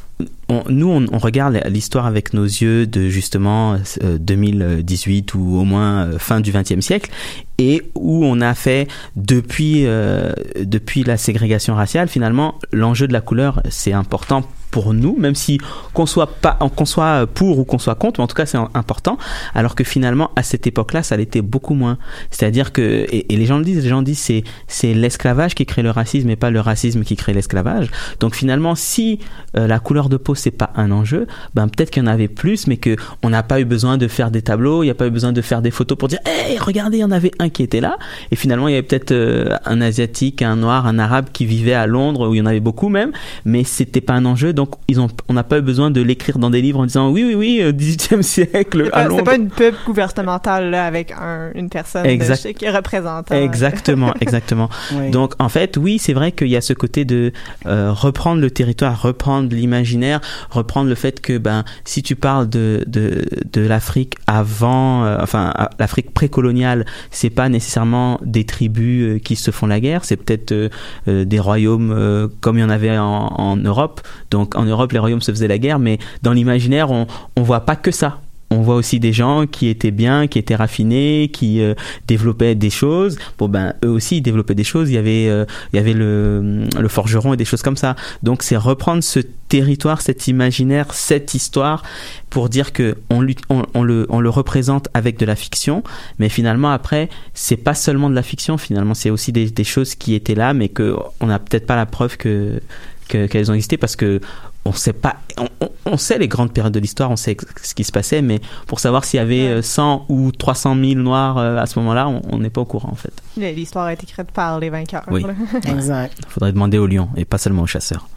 on regarde l'histoire avec nos yeux de justement 2018 ou au moins fin du XXe siècle, et où on a fait depuis la ségrégation raciale, finalement l'enjeu de la couleur c'est important pour nous, même si qu'on soit pour ou qu'on soit contre, mais en tout cas c'est important, alors que finalement à cette époque-là ça l'était beaucoup moins. C'est-à-dire que et les gens disent c'est l'esclavage qui crée le racisme et pas le racisme qui crée l'esclavage. Donc finalement si la couleur de peau c'est pas un enjeu, peut-être qu'il y en avait plus, mais que on n'a pas eu besoin de faire des tableaux, il n'y a pas eu besoin de faire des photos pour dire hey, regardez, il y en avait un qui était là, et finalement il y avait peut-être un asiatique, un noir, un arabe qui vivait à Londres, où il y en avait beaucoup même, mais c'était pas un enjeu. Donc on n'a pas eu besoin de l'écrire dans des livres en disant oui 18e siècle à Londres. C'est pas une pub gouvernementale là, avec une personne qui est représentant. Exactement. Oui. Donc en fait oui, c'est vrai qu'il y a ce côté de reprendre le territoire, reprendre l'imaginaire, reprendre le fait que si tu parles de l'Afrique avant l'Afrique précoloniale, c'est pas nécessairement des tribus qui se font la guerre, c'est peut-être des royaumes comme il y en avait en Europe. Donc en Europe, les royaumes se faisaient la guerre, mais dans l'imaginaire, on voit pas que ça. On voit aussi des gens qui étaient bien, qui étaient raffinés, qui développaient des choses. Eux aussi ils développaient des choses. Il y avait le forgeron et des choses comme ça. Donc c'est reprendre ce territoire, cet imaginaire, cette histoire, pour dire que on le représente avec de la fiction, mais finalement après c'est pas seulement de la fiction. Finalement c'est aussi des choses qui étaient là, mais que on n'a peut-être pas la preuve qu'elles ont existé, parce que on sait pas, on sait les grandes périodes de l'histoire, on sait ce qui se passait, mais pour savoir s'il y avait 100 ou 300 000 noirs à ce moment-là, on n'est pas au courant en fait. L'histoire a été écrite par les vainqueurs. Oui, exact. Il faudrait demander aux lions et pas seulement aux chasseurs.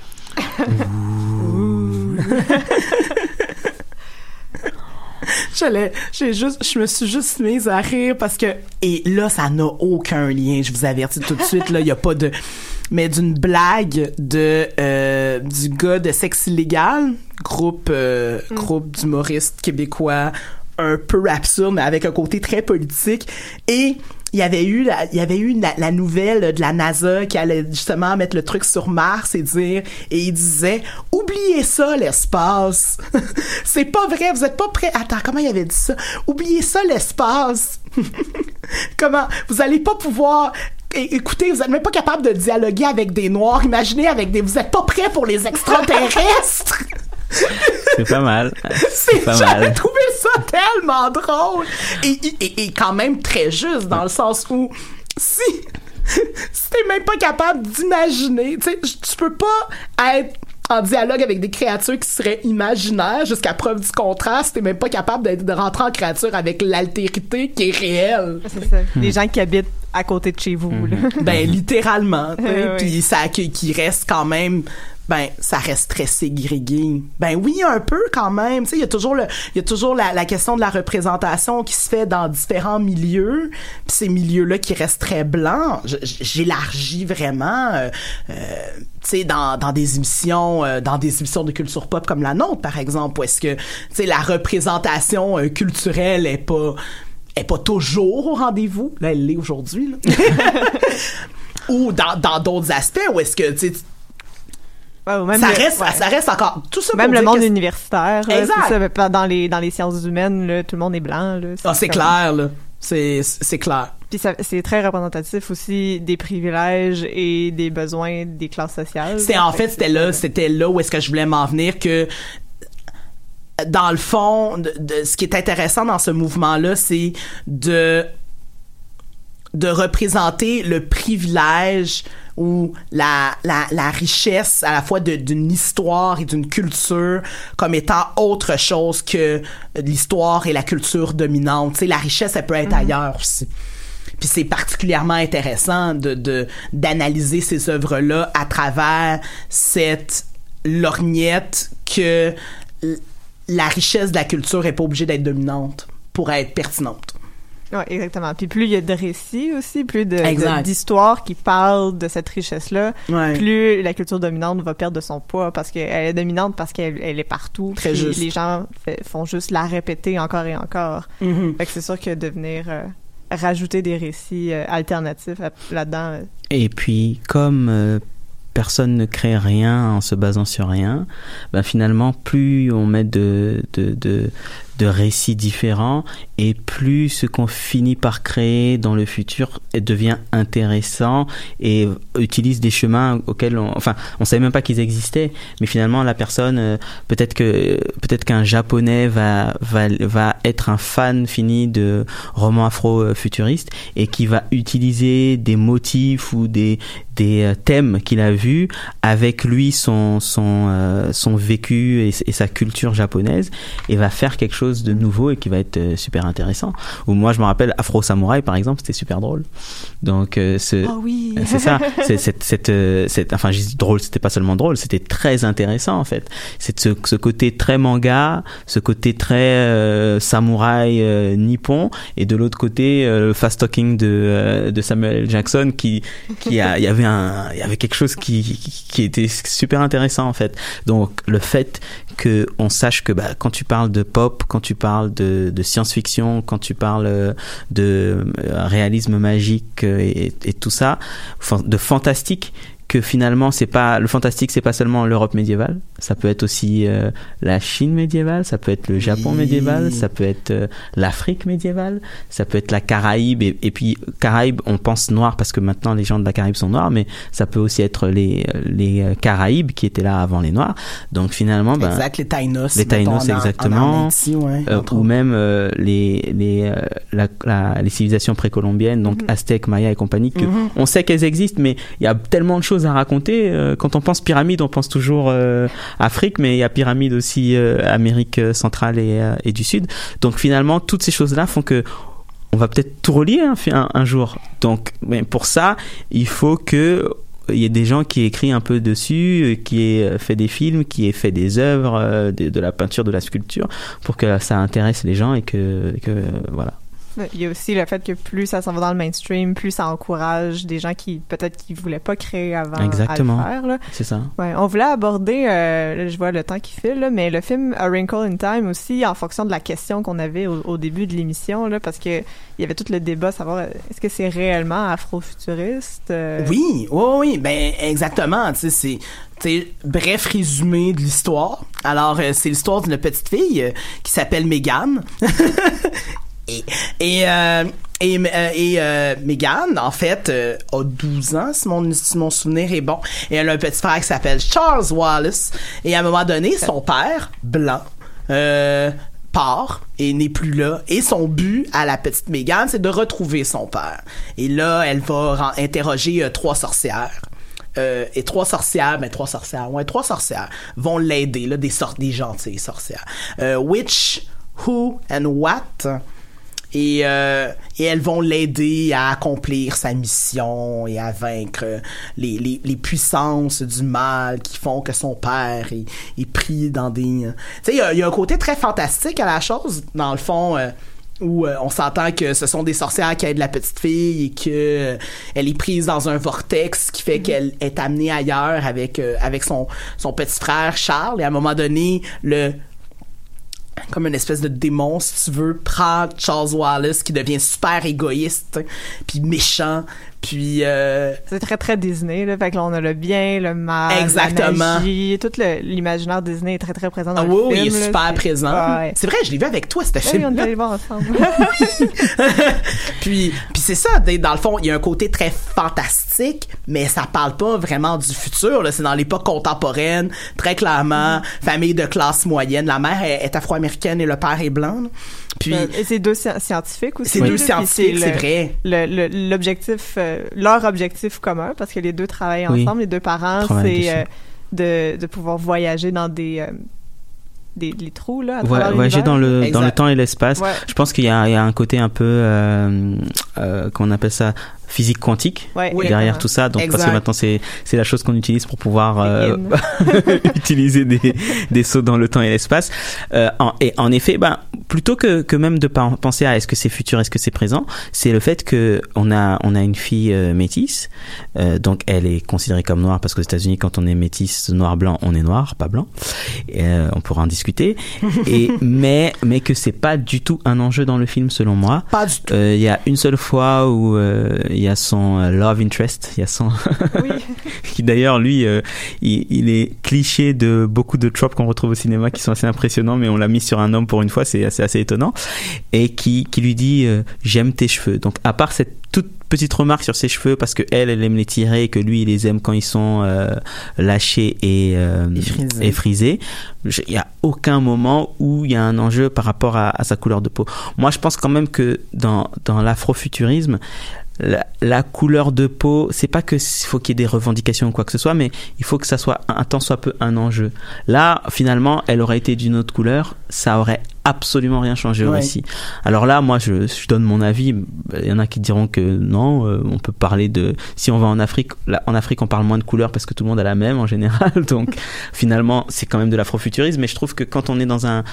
Je me suis juste mise à rire parce que, et là ça n'a aucun lien, je vous avertis tout de suite, là il y a pas de, mais d'une blague du gars de Sexe Illégal, groupe d'humoristes québécois un peu absurde, mais avec un côté très politique, et il y avait eu la nouvelle de la NASA qui allait justement mettre le truc sur Mars et il disait oubliez ça l'espace. C'est pas vrai, vous êtes pas prêts. Attends, comment il avait dit ça? Oubliez ça l'espace. Comment vous allez pas pouvoir écoutez, vous êtes même pas capable de dialoguer avec des noirs. Imaginez vous êtes pas prêts pour les extraterrestres. C'est pas mal. J'avais trouvé ça tellement drôle et quand même très juste dans le sens où si t'es même pas capable d'imaginer, tu sais, tu peux pas être en dialogue avec des créatures qui seraient imaginaires jusqu'à preuve du contraire si t'es même pas capable de rentrer en créature avec l'altérité qui est réelle. C'est ça. Les gens qui habitent à côté de chez vous, là. Ben littéralement, puis oui. ça qui reste quand même. Ben, ça reste très ségrégué. Ben oui, un peu quand même. Tu sais, il y a toujours la question de la représentation qui se fait dans différents milieux. Puis ces milieux-là qui restent très blancs. J'élargis vraiment. Tu sais, dans des émissions de culture pop comme la nôtre, par exemple, où est-ce que, tu sais, la représentation culturelle est pas toujours au rendez-vous. Là, elle l'est aujourd'hui. Là. Ou dans d'autres aspects où est-ce que, tu sais, ça reste encore tout ça. Même le monde universitaire, là, exact. c'est ça, dans les sciences humaines, là, tout le monde est blanc. Là, c'est clair, là. C'est clair. Puis c'est très représentatif aussi des privilèges et des besoins des classes sociales. C'était là où est-ce que je voulais m'en venir, que dans le fond, ce qui est intéressant dans ce mouvement-là, c'est de représenter le privilège ou la richesse à la fois d'une histoire et d'une culture comme étant autre chose que l'histoire et la culture dominante. Tu sais, la richesse, elle peut être ailleurs aussi. Puis c'est particulièrement intéressant d'analyser ces œuvres-là à travers cette lorgnette que la richesse de la culture est pas obligée d'être dominante pour être pertinente. Oui, exactement. Puis plus il y a de récits aussi, plus d'histoires qui parlent de cette richesse-là, plus la culture dominante va perdre de son poids parce qu'elle est dominante, parce qu'elle est partout. Très juste. Les gens font juste la répéter encore et encore. Mm-hmm. Fait que c'est sûr que de venir rajouter des récits alternatifs là-dedans. Et puis, comme personne ne crée rien en se basant sur rien, ben finalement, plus on met de récits différents et plus ce qu'on finit par créer dans le futur devient intéressant et utilise des chemins auxquels on savait même pas qu'ils existaient, mais finalement la personne peut-être qu'un japonais va être un fan fini de romans afro-futuristes et qui va utiliser des motifs ou des thèmes qu'il a vus avec lui son vécu et sa culture japonaise et va faire quelque chose de nouveau et qui va être super intéressant. Ou moi je me rappelle Afro Samouraï par exemple, c'était super drôle. Donc c'est ça, enfin je dis drôle, c'était pas seulement drôle, c'était très intéressant en fait. C'est ce côté très manga, ce côté très samouraï nippon, et de l'autre côté le fast talking de Samuel L. Jackson il y avait quelque chose qui était super intéressant en fait. Donc le fait que on sache que quand tu parles de pop, quand tu parles de science-fiction, quand tu parles de réalisme magique et tout ça, de fantastique, que finalement le fantastique c'est pas seulement l'Europe médiévale, ça peut être aussi la Chine médiévale, ça peut être le Japon médiéval, ça peut être l'Afrique médiévale, ça peut être la Caraïbe, et puis Caraïbes on pense noir parce que maintenant les gens de la Caraïbe sont noirs, mais ça peut aussi être les Caraïbes qui étaient là avant les noirs. Donc finalement les Taïnos exactement, en Haïti, ou même les civilisations précolombiennes, donc Aztèques, Mayas et compagnie, que on sait qu'elles existent, mais il y a tellement de choses à raconter. Quand on pense pyramide, on pense toujours Afrique, mais il y a pyramide aussi Amérique centrale et du Sud. Donc finalement, toutes ces choses-là font que on va peut-être tout relier un jour. Donc pour ça, il faut que il y ait des gens qui écrivent un peu dessus, qui aient fait des films, qui aient fait des œuvres, de la peinture, de la sculpture, pour que ça intéresse les gens et que voilà. Il y a aussi le fait que plus ça s'en va dans le mainstream, plus ça encourage des gens qui peut-être qui voulaient pas créer avant Exactement. à le faire. Là. C'est ça. Ouais, on voulait aborder, là, je vois le temps qui file, là, mais le film A Wrinkle in Time aussi, en fonction de la question qu'on avait au début de l'émission, là, parce que il y avait tout le débat, savoir est-ce que c'est réellement afrofuturiste? Oui, ben exactement. Tu sais, c'est bref résumé de l'histoire. Alors, c'est l'histoire d'une petite fille qui s'appelle Megan. Et Megan, en fait, a 12 ans, si mon souvenir est bon. Et elle a un petit frère qui s'appelle Charles Wallace. Et à un moment donné, son père, blanc, part et n'est plus là. Et son but à la petite Megan, c'est de retrouver son père. Et là, elle va interroger 3 sorcières. Et 3 sorcières vont l'aider, là, des gentilles sorcières. Witch, Who and What. Et elles vont l'aider à accomplir sa mission et à vaincre les puissances du mal qui font que son père est pris dans des... Tu sais, il y a un côté très fantastique à la chose, dans le fond... où on s'entend que ce sont des sorcières qui aident la petite fille et que elle est prise dans un vortex qui fait qu'elle est amenée ailleurs avec son petit frère Charles, et à un moment donné comme une espèce de démon, si tu veux, prend Charles Wallace qui devient super égoïste puis méchant. Puis c'est très très Disney, là. Fait que là, on a le bien, le mal, exactement. La magie, tout l'imaginaire Disney est très très présent dans le film. Oui, il est super présent. Ouais. C'est vrai, je l'ai vu avec toi, ce film-là. Oui, on est allés voir ensemble. puis c'est ça, dans le fond, il y a un côté très fantastique, mais ça parle pas vraiment du futur, là. C'est dans l'époque contemporaine, très clairement, famille de classe moyenne. La mère est afro-américaine et le père est blanc, là. Puis et c'est 2 scientifiques aussi. C'est 2 scientifiques, c'est vrai. L'objectif, leur objectif commun, parce que les 2 travaillent ensemble, les 2 parents, c'est de pouvoir voyager dans des trous, là, à travers voyager dans le temps et l'espace. Ouais. Je pense qu'il y a un côté un peu qu'on appelle ça physique quantique derrière tout ça, donc parce que maintenant c'est la chose qu'on utilise pour pouvoir utiliser des sauts dans le temps et l'espace, et en effet, plutôt que même de penser à est-ce que c'est futur, est-ce que c'est présent, c'est le fait que on a une fille métisse, donc elle est considérée comme noire, parce qu'aux États-Unis, quand on est métisse noir blanc, on est noir, pas blanc, et on pourra en discuter, mais que c'est pas du tout un enjeu dans le film, selon moi. Pas du tout. Il y a une seule fois où il y a son love interest, il y a son qui d'ailleurs lui il est cliché de beaucoup de tropes qu'on retrouve au cinéma qui sont assez impressionnants, mais on l'a mis sur un homme pour une fois, c'est assez étonnant, et qui lui dit j'aime tes cheveux. Donc à part cette toute petite remarque sur ses cheveux, parce que elle aime les tirer et que lui il les aime quand ils sont lâchés et frisés, il y a aucun moment où il y a un enjeu par rapport à sa couleur de peau. Moi je pense quand même que dans l'afrofuturisme, la couleur de peau, c'est pas que faut qu'il y ait des revendications ou quoi que ce soit, mais il faut que ça soit un tant soit peu un enjeu. Là, finalement, elle aurait été d'une autre couleur, ça aurait absolument rien changé au récit. Alors là, moi, je donne mon avis. Il y en a qui diront que non, on peut parler de... Si on va en Afrique, on parle moins de couleurs parce que tout le monde a la même en général. Donc, finalement, c'est quand même de l'afrofuturisme. Mais je trouve que quand on est dans un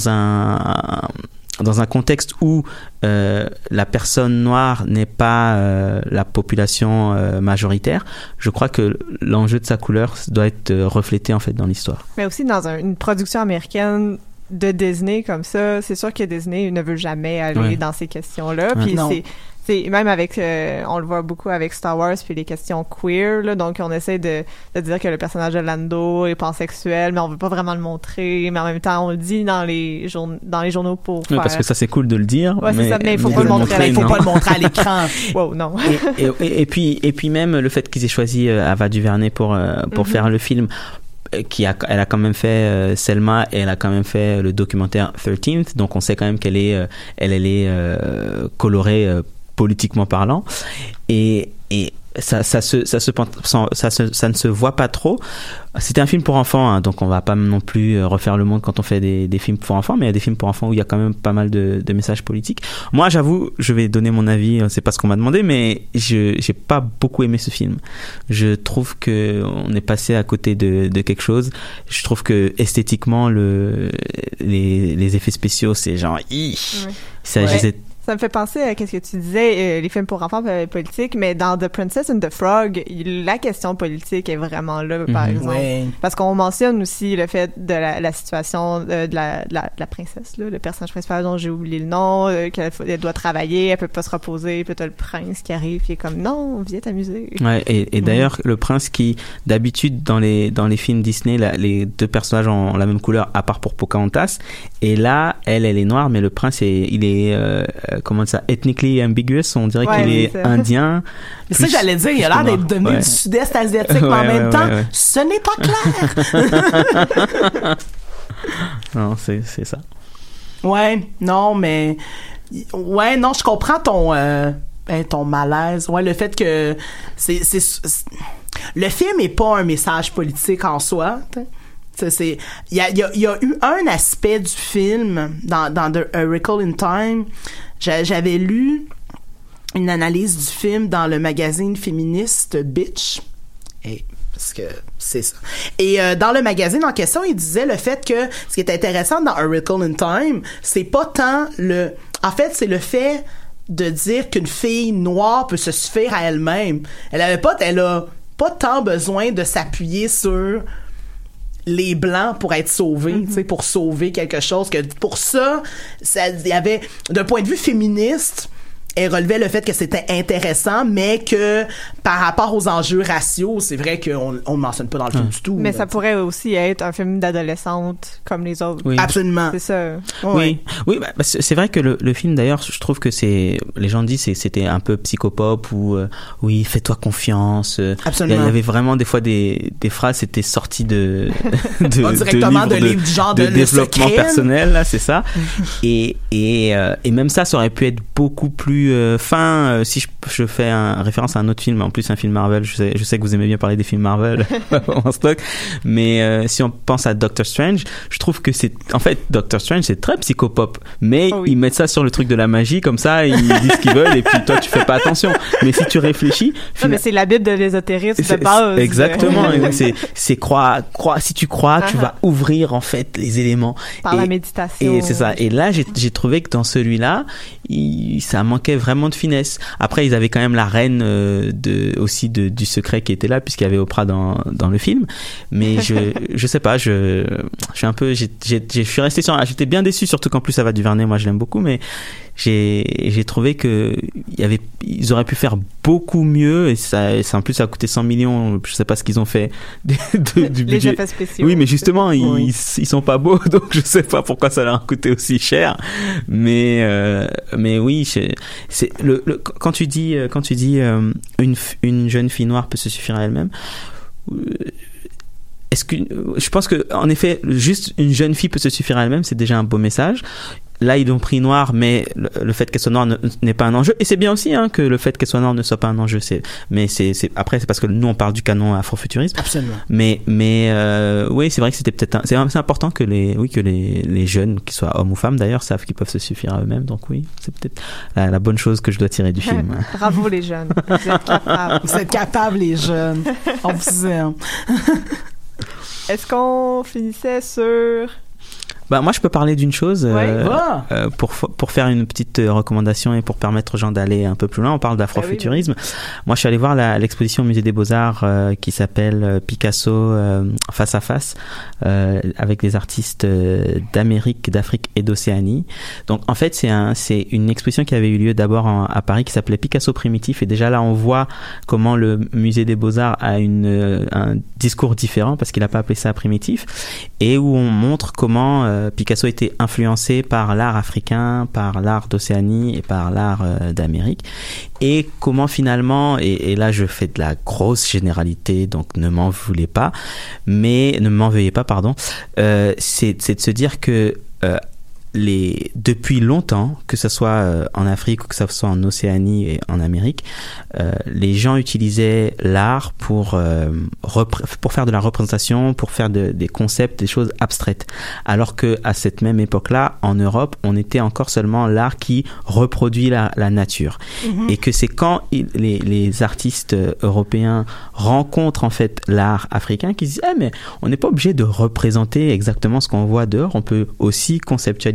contexte où la personne noire n'est pas la population majoritaire, je crois que l'enjeu de sa couleur doit être reflété en fait dans l'histoire. Mais aussi dans une production américaine de Disney comme ça, c'est sûr que Disney ne veut jamais aller dans ces questions-là. Puis c'est même avec, on le voit beaucoup avec Star Wars, puis les questions queer, là, donc on essaie de dire que le personnage de Lando est pansexuel, mais on veut pas vraiment le montrer, mais en même temps on le dit dans les journaux pour faire... parce que ça c'est cool de le dire, mais il faut pas le montrer. Il faut pas le montrer à l'écran. Wow, non. et puis même le fait qu'ils aient choisi Ava DuVernay pour faire le film, elle a quand même fait Selma, et elle a quand même fait le documentaire 13th, donc on sait quand même qu'elle est colorée politiquement parlant, et ça ne se voit pas trop. C'était un film pour enfants, hein, donc on va pas non plus refaire le monde quand on fait des films pour enfants, mais il y a des films pour enfants où il y a quand même pas mal de messages politiques. Moi, j'avoue, je vais donner mon avis, c'est pas ce qu'on m'a demandé, mais j'ai pas beaucoup aimé ce film. Je trouve que on est passé à côté de quelque chose. Je trouve que esthétiquement les effets spéciaux, c'est genre il s'agissait Ça me fait penser à ce que tu disais, les films pour enfants politiques, mais dans The Princess and the Frog, la question politique est vraiment là, par exemple. Oui. Parce qu'on mentionne aussi le fait de la situation de la princesse, là, le personnage principal dont j'ai oublié le nom, qu'elle doit travailler, elle peut pas se reposer, puis t'as le prince qui arrive, qui est comme non, viens t'amuser. Ouais, et d'ailleurs, le prince qui, d'habitude, dans les films Disney, les deux personnages ont la même couleur, à part pour Pocahontas, et là, elle est noire, mais le prince, il est comment ça, ethnically ambiguous, on dirait qu'il est indien. C'est ça que j'allais dire, il a l'air d'être devenu du sud-est asiatique, mais en même temps, ce n'est pas clair. Non, c'est ça. Ouais, non, mais ouais, non, je comprends ton malaise. Ouais, le fait que c'est le film est pas un message politique en soi. Il y a eu un aspect du film dans The Miracle in Time. J'avais lu une analyse du film dans le magazine féministe Bitch. Parce que c'est ça. Et dans le magazine en question, il disait le fait que ce qui est intéressant dans A Miracle in Time, c'est pas tant en fait, c'est le fait de dire qu'une fille noire peut se suffire à elle-même. Elle a pas tant besoin de s'appuyer sur les blancs pour être sauvés, tu sais, pour sauver quelque chose, que pour ça, il y avait, d'un point de vue féministe, elle relevait le fait que c'était intéressant, mais que par rapport aux enjeux raciaux, c'est vrai qu'on ne mentionne pas dans le film du tout. Mais ça pourrait aussi être un film d'adolescente comme les autres. Oui. Absolument. C'est ça. Oui, c'est vrai que le film, d'ailleurs, je trouve que les gens disent que c'était un peu psychopop ou oui, fais-toi confiance. Absolument. Il y avait vraiment des fois des phrases, c'était sorti directement de livres du genre de développement personnel, là, c'est ça. et même ça aurait pu être beaucoup plus fin, si je fais référence à un autre film, en plus un film Marvel, je sais que vous aimez bien parler des films Marvel en stock, mais si on pense à Doctor Strange, je trouve que en fait Doctor Strange c'est très psychopop, mais ils mettent ça sur le truc de la magie, comme ça ils disent ce qu'ils veulent et puis toi tu fais pas attention, mais si tu réfléchis mais c'est la Bible de l'ésotérisme de base. Exactement. c'est croire, si tu crois, tu vas ouvrir en fait les éléments par la méditation, et c'est ça. Et là j'ai trouvé que dans celui-là ça manquait vraiment de finesse. Après ils avaient quand même la reine aussi du secret qui était là, puisqu'il y avait Oprah dans le film, mais je sais pas, je suis un peu, je suis resté j'étais bien déçu, surtout qu'en plus Ava DuVernay, moi je l'aime beaucoup, mais j'ai trouvé que ils auraient pu faire beaucoup mieux, et ça en plus ça a coûté 100 millions, je sais pas ce qu'ils ont fait du budget. Les effets spéciaux. Oui, mais justement ils sont pas beaux, donc je sais pas pourquoi ça leur a coûté aussi cher, mais oui, c'est quand tu dis une jeune fille noire peut se suffire à elle-même, je pense que en effet juste une jeune fille peut se suffire à elle-même, c'est déjà un beau message. Là, ils l'ont pris noir, mais le fait qu'elle soit noire n'est pas un enjeu. Et c'est bien aussi que le fait qu'elle soit noire ne soit pas un enjeu. Après, c'est parce que nous, on parle du canon afrofuturisme. Absolument. Mais oui, c'est vrai que c'était peut-être c'est important que les jeunes, qu'ils soient hommes ou femmes d'ailleurs, savent qu'ils peuvent se suffire à eux-mêmes. Donc oui, c'est peut-être la bonne chose que je dois tirer du film. Bravo les jeunes. Vous êtes capables. Vous êtes capables les jeunes. On vous aime. Est-ce qu'on finissait sur... Moi je peux parler d'une chose pour faire une petite recommandation et pour permettre aux gens d'aller un peu plus loin. On parle d'afrofuturisme. Moi je suis allé voir l'exposition au musée des Beaux-Arts qui s'appelle Picasso face à face, avec des artistes d'Amérique, d'Afrique et d'Océanie. Donc en fait c'est une exposition qui avait eu lieu d'abord à Paris, qui s'appelait Picasso primitif, et déjà là on voit comment le musée des Beaux-Arts a un discours différent, parce qu'il n'a pas appelé ça primitif, et où on montre comment Picasso était influencé par l'art africain, par l'art d'Océanie et par l'art d'Amérique, et comment finalement, et là je fais de la grosse généralité, donc ne m'en veuillez pas, pardon, c'est de se dire que depuis longtemps, que ce soit en Afrique ou que ce soit en Océanie et en Amérique, les gens utilisaient l'art pour faire de la représentation, pour faire des concepts, des choses abstraites. Alors que à cette même époque-là, en Europe, on était encore seulement l'art qui reproduit la nature. Mm-hmm. Et que c'est quand les artistes européens rencontrent en fait l'art africain qu'ils disent mais on n'est pas obligé de représenter exactement ce qu'on voit dehors, on peut aussi conceptualiser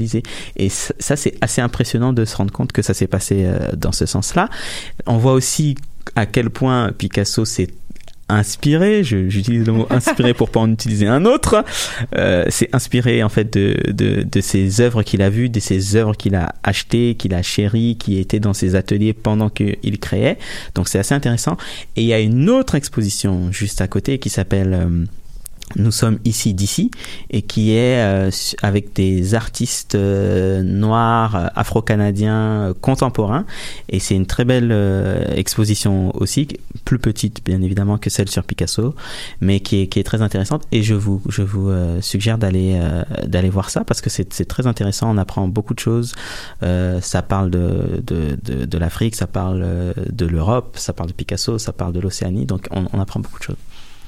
utilisé. Et ça, c'est assez impressionnant de se rendre compte que ça s'est passé dans ce sens-là. On voit aussi à quel point Picasso s'est inspiré, j'utilise le mot inspiré pour pas en utiliser un autre, c'est inspiré en fait de ses œuvres qu'il a vues, de ses œuvres qu'il a achetées, qu'il a chéries, qui étaient dans ses ateliers pendant qu'il créait. Donc c'est assez intéressant. Et il y a une autre exposition juste à côté qui s'appelle Nous sommes ici d'ici, et qui est avec des artistes noirs, afro-canadiens, contemporains, et c'est une très belle exposition aussi, plus petite bien évidemment que celle sur Picasso, mais qui est très intéressante, et je vous suggère d'aller voir ça, parce que c'est très intéressant, on apprend beaucoup de choses, ça parle de l'Afrique, ça parle de l'Europe, ça parle de Picasso, ça parle de l'Océanie, donc on apprend beaucoup de choses.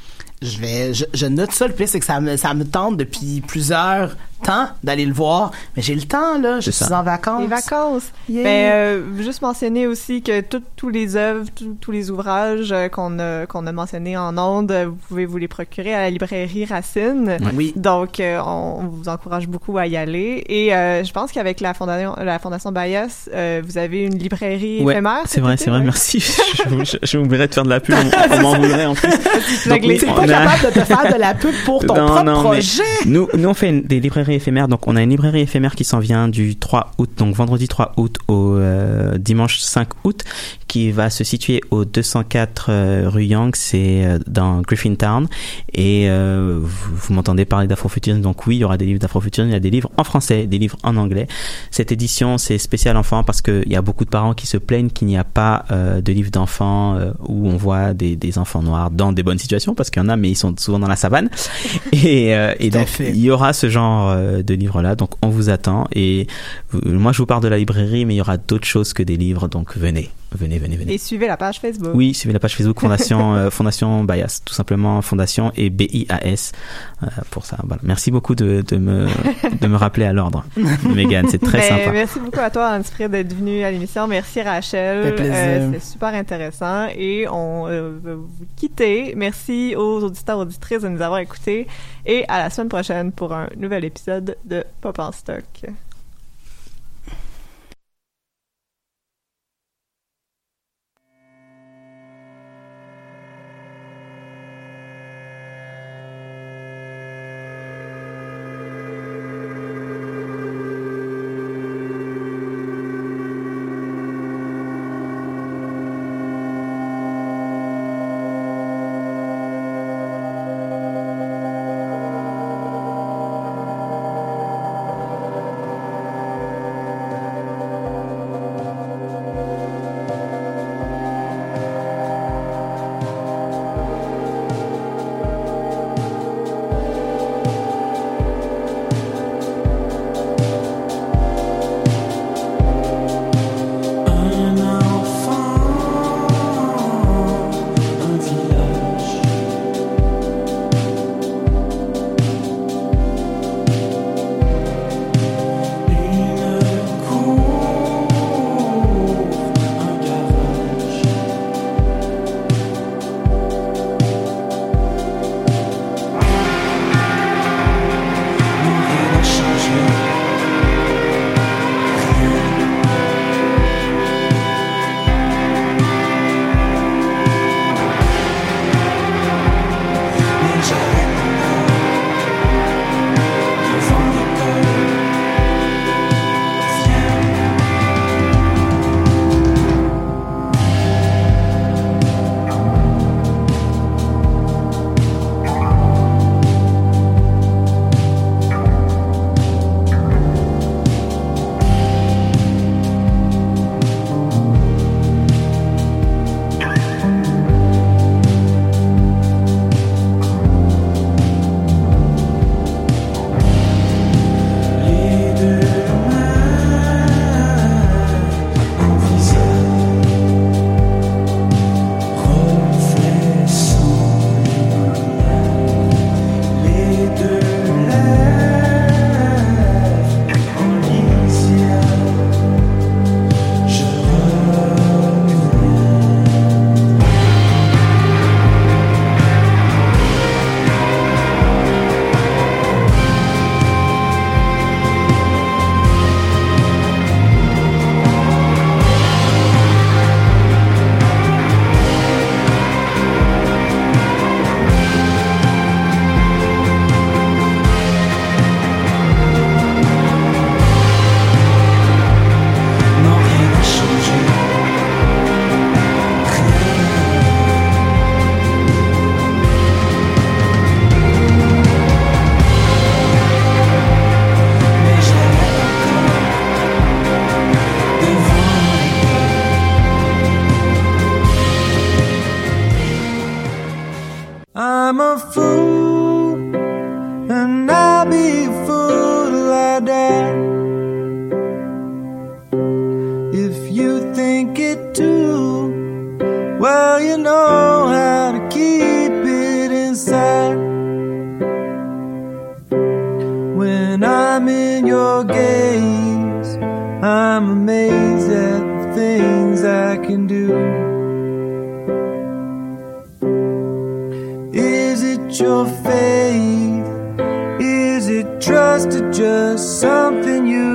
Je note ça, le pire, c'est que ça me tente depuis plusieurs temps d'aller le voir, mais j'ai le temps, là, je suis en vacances. Les vacances. Yeah. Juste mentionner aussi que tous les œuvres, tous les ouvrages qu'on a mentionnés en ondes, vous pouvez vous les procurer à la librairie Racine. Oui. Donc, on vous encourage beaucoup à y aller. Et je pense qu'avec la Fondation Bayas, vous avez une librairie éphémère. C'est vrai, merci. Je m'oublierais de faire de la pub, on m'en voudrait en plus. Donc, t'es pas capable de te faire de la pub pour ton propre projet. Nous, on fait des librairies éphémères. Donc, on a une librairie éphémère qui s'en vient du 3 août, donc vendredi 3 août au dimanche 5 août, qui va se situer au 204 rue Young, c'est dans Griffintown. Et vous m'entendez parler d'afrofuturisme, donc oui, il y aura des livres d'afrofuturisme, il y a des livres en français, des livres en anglais. Cette édition, c'est spécial enfant parce qu'il y a beaucoup de parents qui se plaignent qu'il n'y a pas de livres d'enfants où on voit des enfants noirs dans des bonnes situations, parce qu'il y en a, mais ils sont souvent dans la savane. Et donc, il y aura ce genre de livres-là, donc on vous attend. Et moi, je vous parle de la librairie, mais il y aura d'autres choses que des livres, donc venez. Et suivez la page Facebook. Oui, suivez la page Facebook Fondation Bayas, tout simplement Fondation et BIAS pour ça. Voilà. Merci beaucoup de me rappeler à l'ordre, Mégane, c'est très sympa. Merci beaucoup à toi, Anne-Sprit, d'être venue à l'émission. Merci Rachel, c'est super intéressant et on va vous quitter. Merci aux auditeurs auditrices de nous avoir écoutés et à la semaine prochaine pour un nouvel épisode de Pop en stock. I'm in your gaze, I'm amazed at the things I can do. Is it your faith? Is it trust or just something you